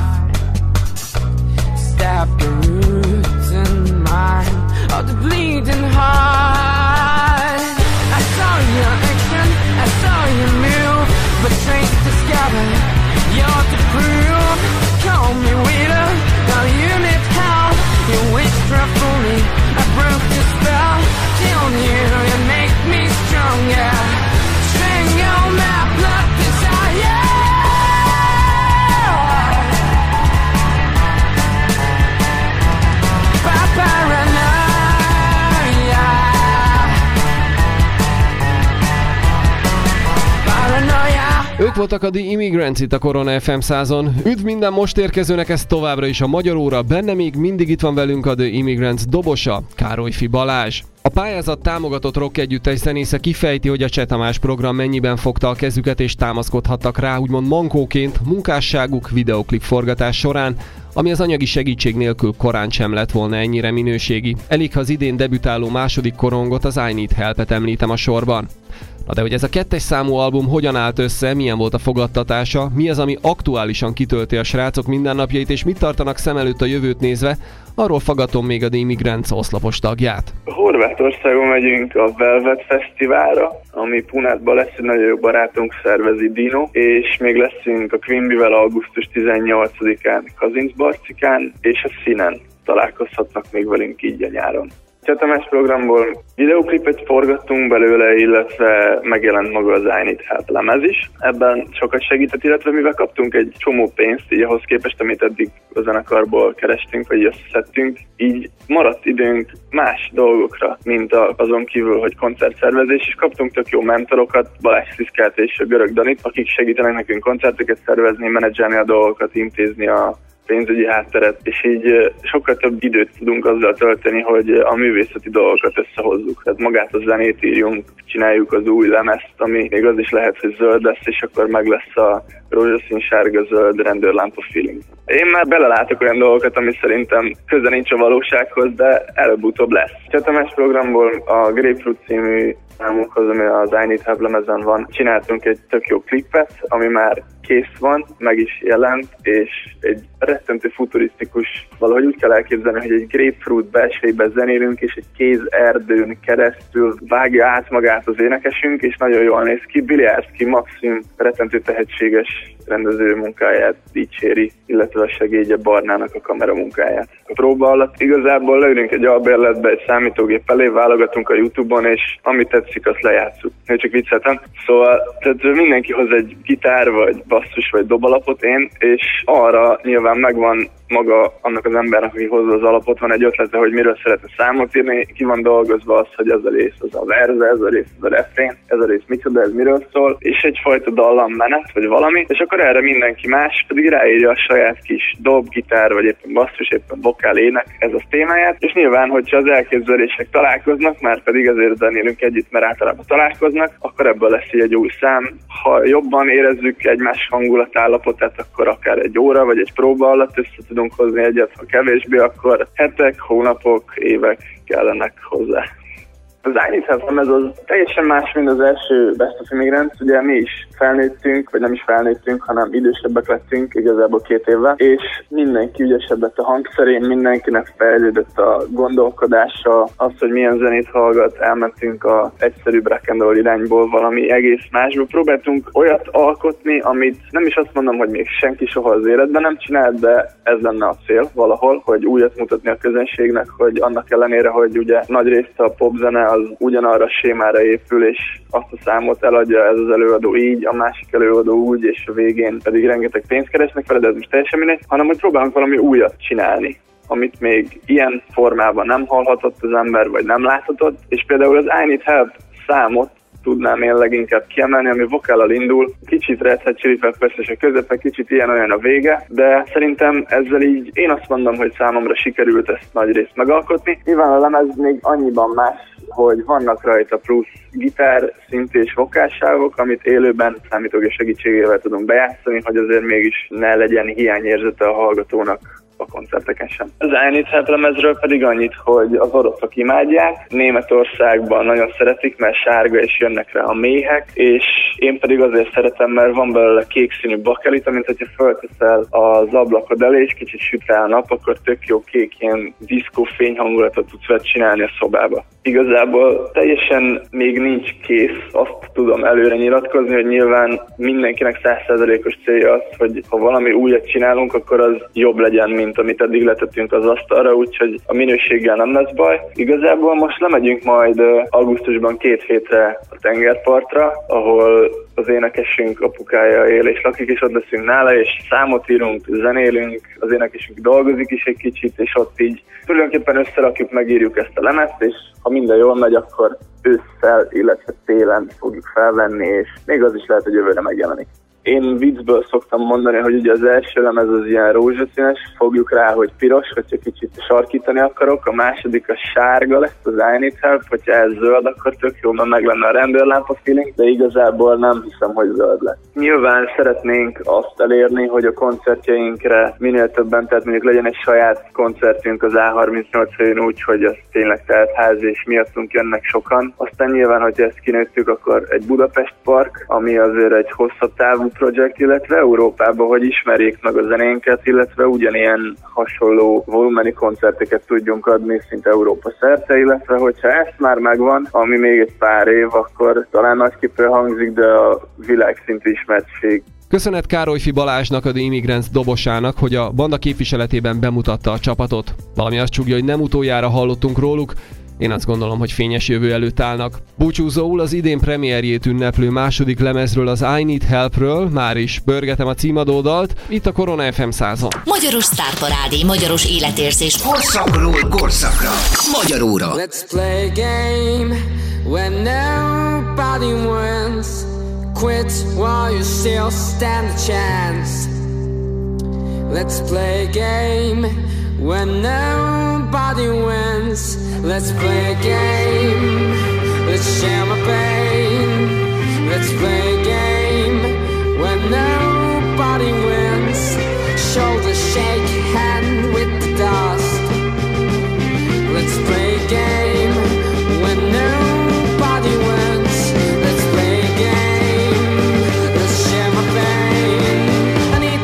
Stab the roots in mine of the bleeding heart. I saw your action, I saw you move, but trace discovered, you're the proof. Call me waiter, now you need help. You witchcraft for me, I broke the spell. Kill you, you make me stronger. Strangle my blood desire. Paranoia. Ők voltak a The Immigrants itt a Korona ef em százon. Üdv minden most érkezőnek, ez továbbra is a Magyar Óra, benne még mindig itt van velünk a The Immigrants dobosa, Károlyfi Balázs. A pályázat támogatott rock együttes zenésze kifejti, hogy a Cseh Tamás program mennyiben fogta a kezüket és támaszkodhattak rá úgymond mankóként munkásságuk videoklip forgatás során, ami az anyagi segítség nélkül korán sem lett volna ennyire minőségi. Elég, ha az idén debütáló második korongot, az I Need Help-et említem a sorban. Na de hogy ez a kettes számú album hogyan állt össze, milyen volt a fogadtatása, mi az, ami aktuálisan kitölti a srácok mindennapjait, és mit tartanak szem előtt a jövőt nézve, arról faggatom még a The Immigrants oszlopos tagját. Horvátországon megyünk a Velvet Fesztiválra, ami Punátban lesz, egy nagyon jó barátunk szervezi, Dino, és még leszünk a Quimbyvel augusztus tizennyolcadikán Kazincbarcikán, és a Színen találkozhatnak még velünk így a nyáron. Csetamás programból videóklipet forgattunk belőle, illetve megjelent maga az I Need Help lemez is. Ebben sokat segített, illetve mivel kaptunk egy csomó pénzt, így ahhoz képest, amit eddig a zenekarból kerestünk, vagy összeszedtünk, így maradt időnk más dolgokra, mint azon kívül, hogy koncertszervezés, és kaptunk tök jó mentorokat, Balázs Sziszkát és a Görög Danit, akik segítenek nekünk koncerteket szervezni, menedzselni a dolgokat, intézni a pénzügyi hátteret, és így sokkal több időt tudunk azzal tölteni, hogy a művészeti dolgokat összehozzuk. Tehát magát a zenét írjunk, csináljuk az új lemezt, ami még az is lehet, hogy zöld lesz, és akkor meg lesz a rózsaszín, sárga, zöld rendőrlámpa feeling. Én már belelátok olyan dolgokat, ami szerintem köze nincs a valósághoz, de előbb-utóbb lesz. Csetamás programból a Grapefruit című számunkhoz, ami az I Need Help lemezen van, csináltunk egy tök jó klipet, ami már kész van, meg is jelent, és egy rettentő futurisztikus, valahogy úgy kell elképzelni, hogy egy grapefruit belsejében zenélünk, és egy kézerdőn keresztül vágja át magát az énekesünk, és nagyon jól néz ki. Bilyárszky Maxim rettentő tehetséges rendező munkáját dicséri, illetve a segédje Barnának a kamera munkáját. A próba alatt igazából leülünk egy albérletbe, egy számítógép elé, válogatunk a YouTube-on, és amit tetszik, azt lejátszuk. Én csak vicceltem. Szóval tehát mindenki hoz egy gitár, vagy basszus, vagy dobalapot, én, és arra nyilván megvan maga annak az embernek, aki hozza az alapot, van egy ötlete, hogy miről szeretne számot írni, ki van dolgozva az, hogy ez a rész az a verze, ez a rész az a refrén, ez a rész micsoda, ez miről szól, és egyfajta dallammenet, vagy valami, és akkor erre mindenki más pedig ráírja a saját kis dob, gitár, vagy éppen basszus, éppen vokál, ének, ez a témáját, és nyilván, hogyha az elképzelések találkoznak, már pedig ezért zenélünk együtt, mert általában találkoznak, akkor ebből lesz így egy új szám. Ha jobban érezzük egymás hangulatállapotát, akkor akár egy óra, vagy egy próba alatt össze tudunk hozni egyet, ha kevésbé, akkor hetek, hónapok, évek kellenek hozzá. Az I Need Help ez az teljesen más, mint az első Best of Immigrants. Ugye mi is felnőttünk, vagy nem is felnőttünk, hanem idősebbek lettünk igazából két évvel, és mindenki ügyesebb lett a hangszerén, mindenkinek fejlődött a gondolkodása, az, hogy milyen zenét hallgat, elmentünk a egyszerűbb rock and roll irányból valami egész másból. Próbáltunk olyat alkotni, amit nem is azt mondom, hogy még senki soha az életben nem csinált, de ez lenne a cél valahol, hogy újat mutatni a közönségnek, hogy annak ellenére, hogy ugye nagyrészt a popzene az ugyanarra a sémára épül, és azt a számot eladja ez az előadó így, a másik előadó úgy, és a végén pedig rengeteg pénzt keresnek vele, de ez most teljesen mindegy, hanem hogy próbálunk valami újat csinálni, amit még ilyen formában nem hallhatott az ember, vagy nem láthatott, és például az I Need Help számot tudnám én leginkább kiemelni, ami vokállal indul. Kicsit Red Hot Chili Peppers és a közepe, kicsit ilyen-olyan a vége, de szerintem ezzel így én azt mondom, hogy számomra sikerült ezt nagy részt megalkotni. Nyilván a lemez még annyiban más, hogy vannak rajta plusz gitár, szint és vokálsávok, amit élőben számítógép segítségével tudunk bejátszani, hogy azért mégis ne legyen hiányérzete a hallgatónak a koncerteken sem. Az I Need Help lemezről pedig annyit, hogy az oroszok imádják, Németországban nagyon szeretik, mert sárga és jönnek rá a méhek, és én pedig azért szeretem, mert van belőle kék színű bakelita, mint hogyha fölteszel az ablakod elé, és kicsit süt rá a nap, akkor tök jó kék ilyen diszkó fényhangulatot tudsz vele csinálni a szobába. Igazából teljesen még nincs kész, azt tudom előre nyilatkozni, hogy nyilván mindenkinek száz százalékos célja az, hogy ha valami újat csinálunk, akkor az jobb legyen, mint amit eddig letettünk az asztalra, úgyhogy a minőséggel nem lesz baj. Igazából most lemegyünk majd augusztusban két hétre a tengerpartra, ahol az énekesünk apukája él és lakik, és ott leszünk nála, és számot írunk, zenélünk, az énekesünk dolgozik is egy kicsit, és ott így tulajdonképpen összerakjuk, megírjuk ezt a lemezt, és ha minden jól megy, akkor ősszel, illetve télen fogjuk felvenni, és még az is lehet, hogy jövőre megjelenik. Én viccből szoktam mondani, hogy ugye az első lemez az ilyen rózsaszínes, fogjuk rá, hogy piros, hogyha kicsit sarkítani akarok, a második a sárga lesz, az I Need Help, hogyha ez zöld, akkor tök jó, mert meg lenne a rendőrlámpa feeling, de igazából nem hiszem, hogy zöld lesz. Nyilván szeretnénk azt elérni, hogy a koncertjeinkre minél többen, tehát mondjuk legyen egy saját koncertünk az á harmincnyolcon úgy, hogy az tényleg teltház, és miattunk jönnek sokan. Aztán nyilván, hogyha ezt kinőttük, akkor egy Budapest Park, ami azért egy hosszabb távú projekt, illetve Európában, hogy ismerjék meg a zenénket, illetve ugyanilyen hasonló volumeni koncerteket tudjunk adni szinte Európa szerte, illetve hogyha ezt már megvan, ami még egy pár év, akkor talán nagyképűen hangzik, de a világszintű ismertség. Köszönet Károlyfi Balázsnak, a The Immigrants dobosának, hogy a banda képviseletében bemutatta a csapatot. Valami azt csúgja, hogy nem utoljára hallottunk róluk, Én azt gondolom, hogy fényes jövő előtt állnak. Búcsúzóul az idén premierjét ünneplő második lemezről, az I Need Helpről már is pörgetem a címadódalt, itt a Korona ef em százon. Magyaros sztárparádé, magyaros életérzés. Korszakról korszakra. Magyar óra. Let's play a game where nobody wins. Quit while you still stand a chance. Let's play a game where nobody wins. Let's play a game. Let's share my pain. Let's play a game where nobody wins. Shoulders shake, hand with the dust. Let's play a game where nobody wins. Let's play a game. Let's share my pain. I need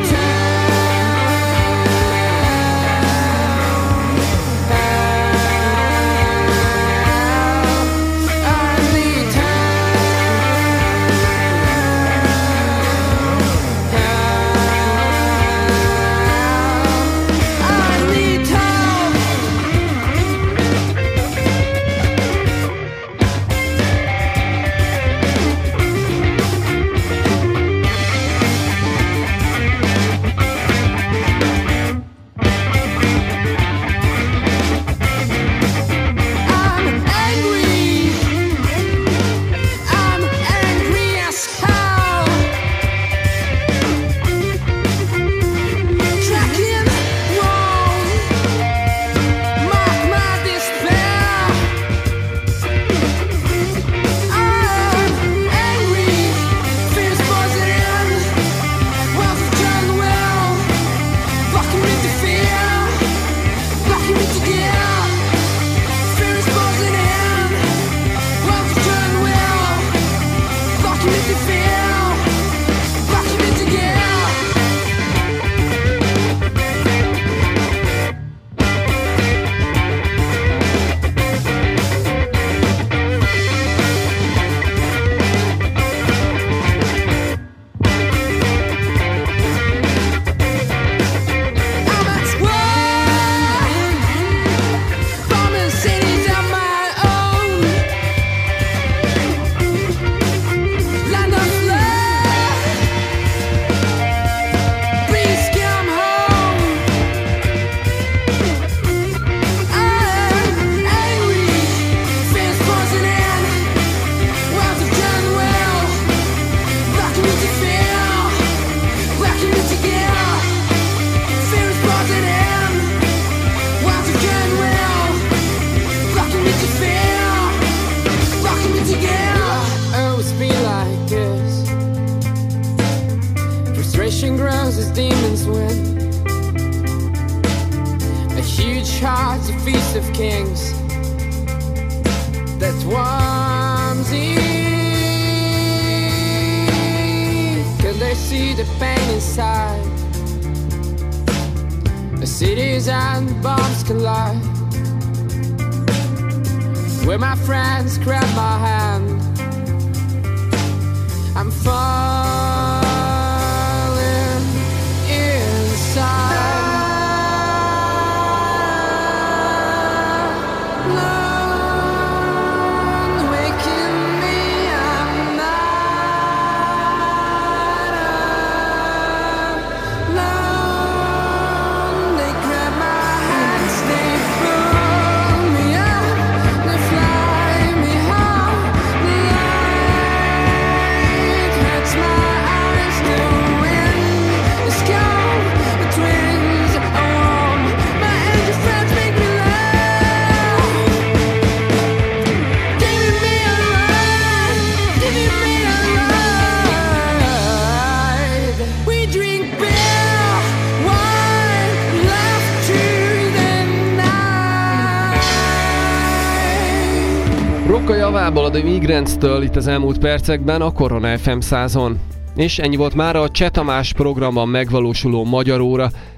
Rock a javából a The Migrants-től itt az elmúlt percekben a Korona ef em százon. És ennyi volt már a Cseh Tamás programban megvalósuló Magyar óra.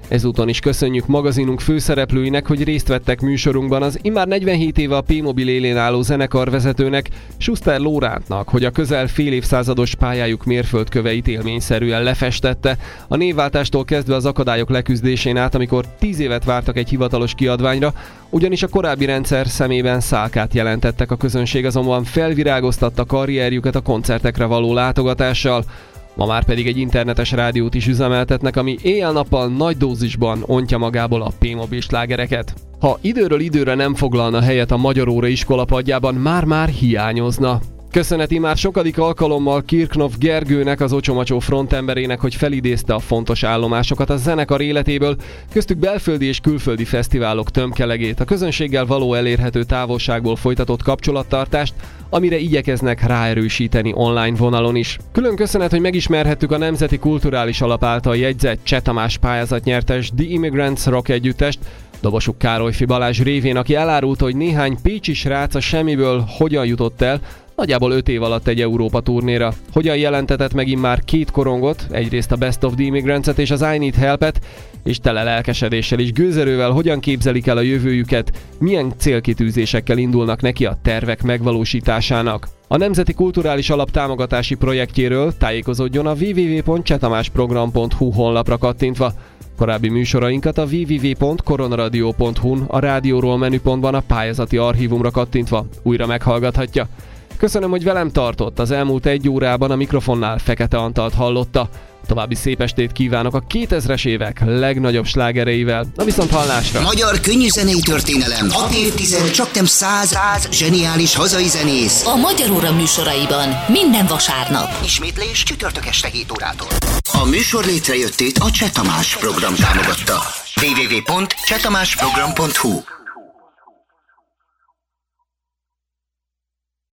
Ezúton is köszönjük magazinunk főszereplőinek, hogy részt vettek műsorunkban, az immár negyvenhét éve a P-Mobil élén álló zenekarvezetőnek, Schuster Lórántnak, hogy a közel fél évszázados pályájuk mérföldköveit élményszerűen lefestette, a névváltástól kezdve az akadályok leküzdésén át, amikor tíz évet vártak egy hivatalos kiadványra, ugyanis a korábbi rendszer szemében szálkát jelentettek, a közönség azonban felvirágoztatta karrierjüket a koncertekre való látogatással. Ma már pedig egy internetes rádiót is üzemeltetnek, ami éjjel-nappal nagy dózisban ontja magából a P-Mobil slágereket. Ha időről időre nem foglalna helyet a Magyar Óra iskolapadjában, már-már hiányozna. Köszöneti már sokadik alkalommal Kirknov Gergőnek, az Ocsomacsó frontemberének, hogy felidézte a fontos állomásokat a zenekar életéből, köztük belföldi és külföldi fesztiválok tömkelegét, a közönséggel való elérhető távolságból folytatott kapcsolattartást, amire igyekeznek ráerősíteni online vonalon is. Külön köszönet, hogy megismerhettük a Nemzeti Kulturális Alap által jegyzett Cseh Tamás pályázatnyertes The Immigrants Rock együttest, dobosuk Károlyfi Balázs révén, aki elárulta, hogy néhány pécsi srác a semmiből hogyan jutott el, nagyjából öt év alatt egy Európa turnéra. Hogyan jelentetett meg immár két korongot, egyrészt a Best of the Immigrants-et és az I Need Help-et, és tele lelkesedéssel és gőzerővel hogyan képzelik el a jövőjüket, milyen célkitűzésekkel indulnak neki a tervek megvalósításának. A Nemzeti Kulturális Alap támogatási projektjéről tájékozódjon a double-u double-u double-u pont csehtamásprogram pont hu honlapra kattintva. Korábbi műsorainkat a double-u double-u double-u pont koronaradio pont hu-n a rádióról menüpontban a pályázati archívumra kattintva újra meghallgathatja. Köszönöm, hogy velem tartott az elmúlt egy órában, a mikrofonnál Fekete Antalt hallotta. További szép estét kívánok a kétezres évek legnagyobb slágereivel. Na viszont hallásra! Magyar könnyűzenei történelem. hat évtized, csak nem száz, száz zseniális hazai zenész. A Magyar Óra műsoraiban minden vasárnap. Ismétlés csütörtök este hét órától. A műsor létrejöttét a Cseh Tamás program támogatta. double-u double-u double-u pont cseh tamás program pont hu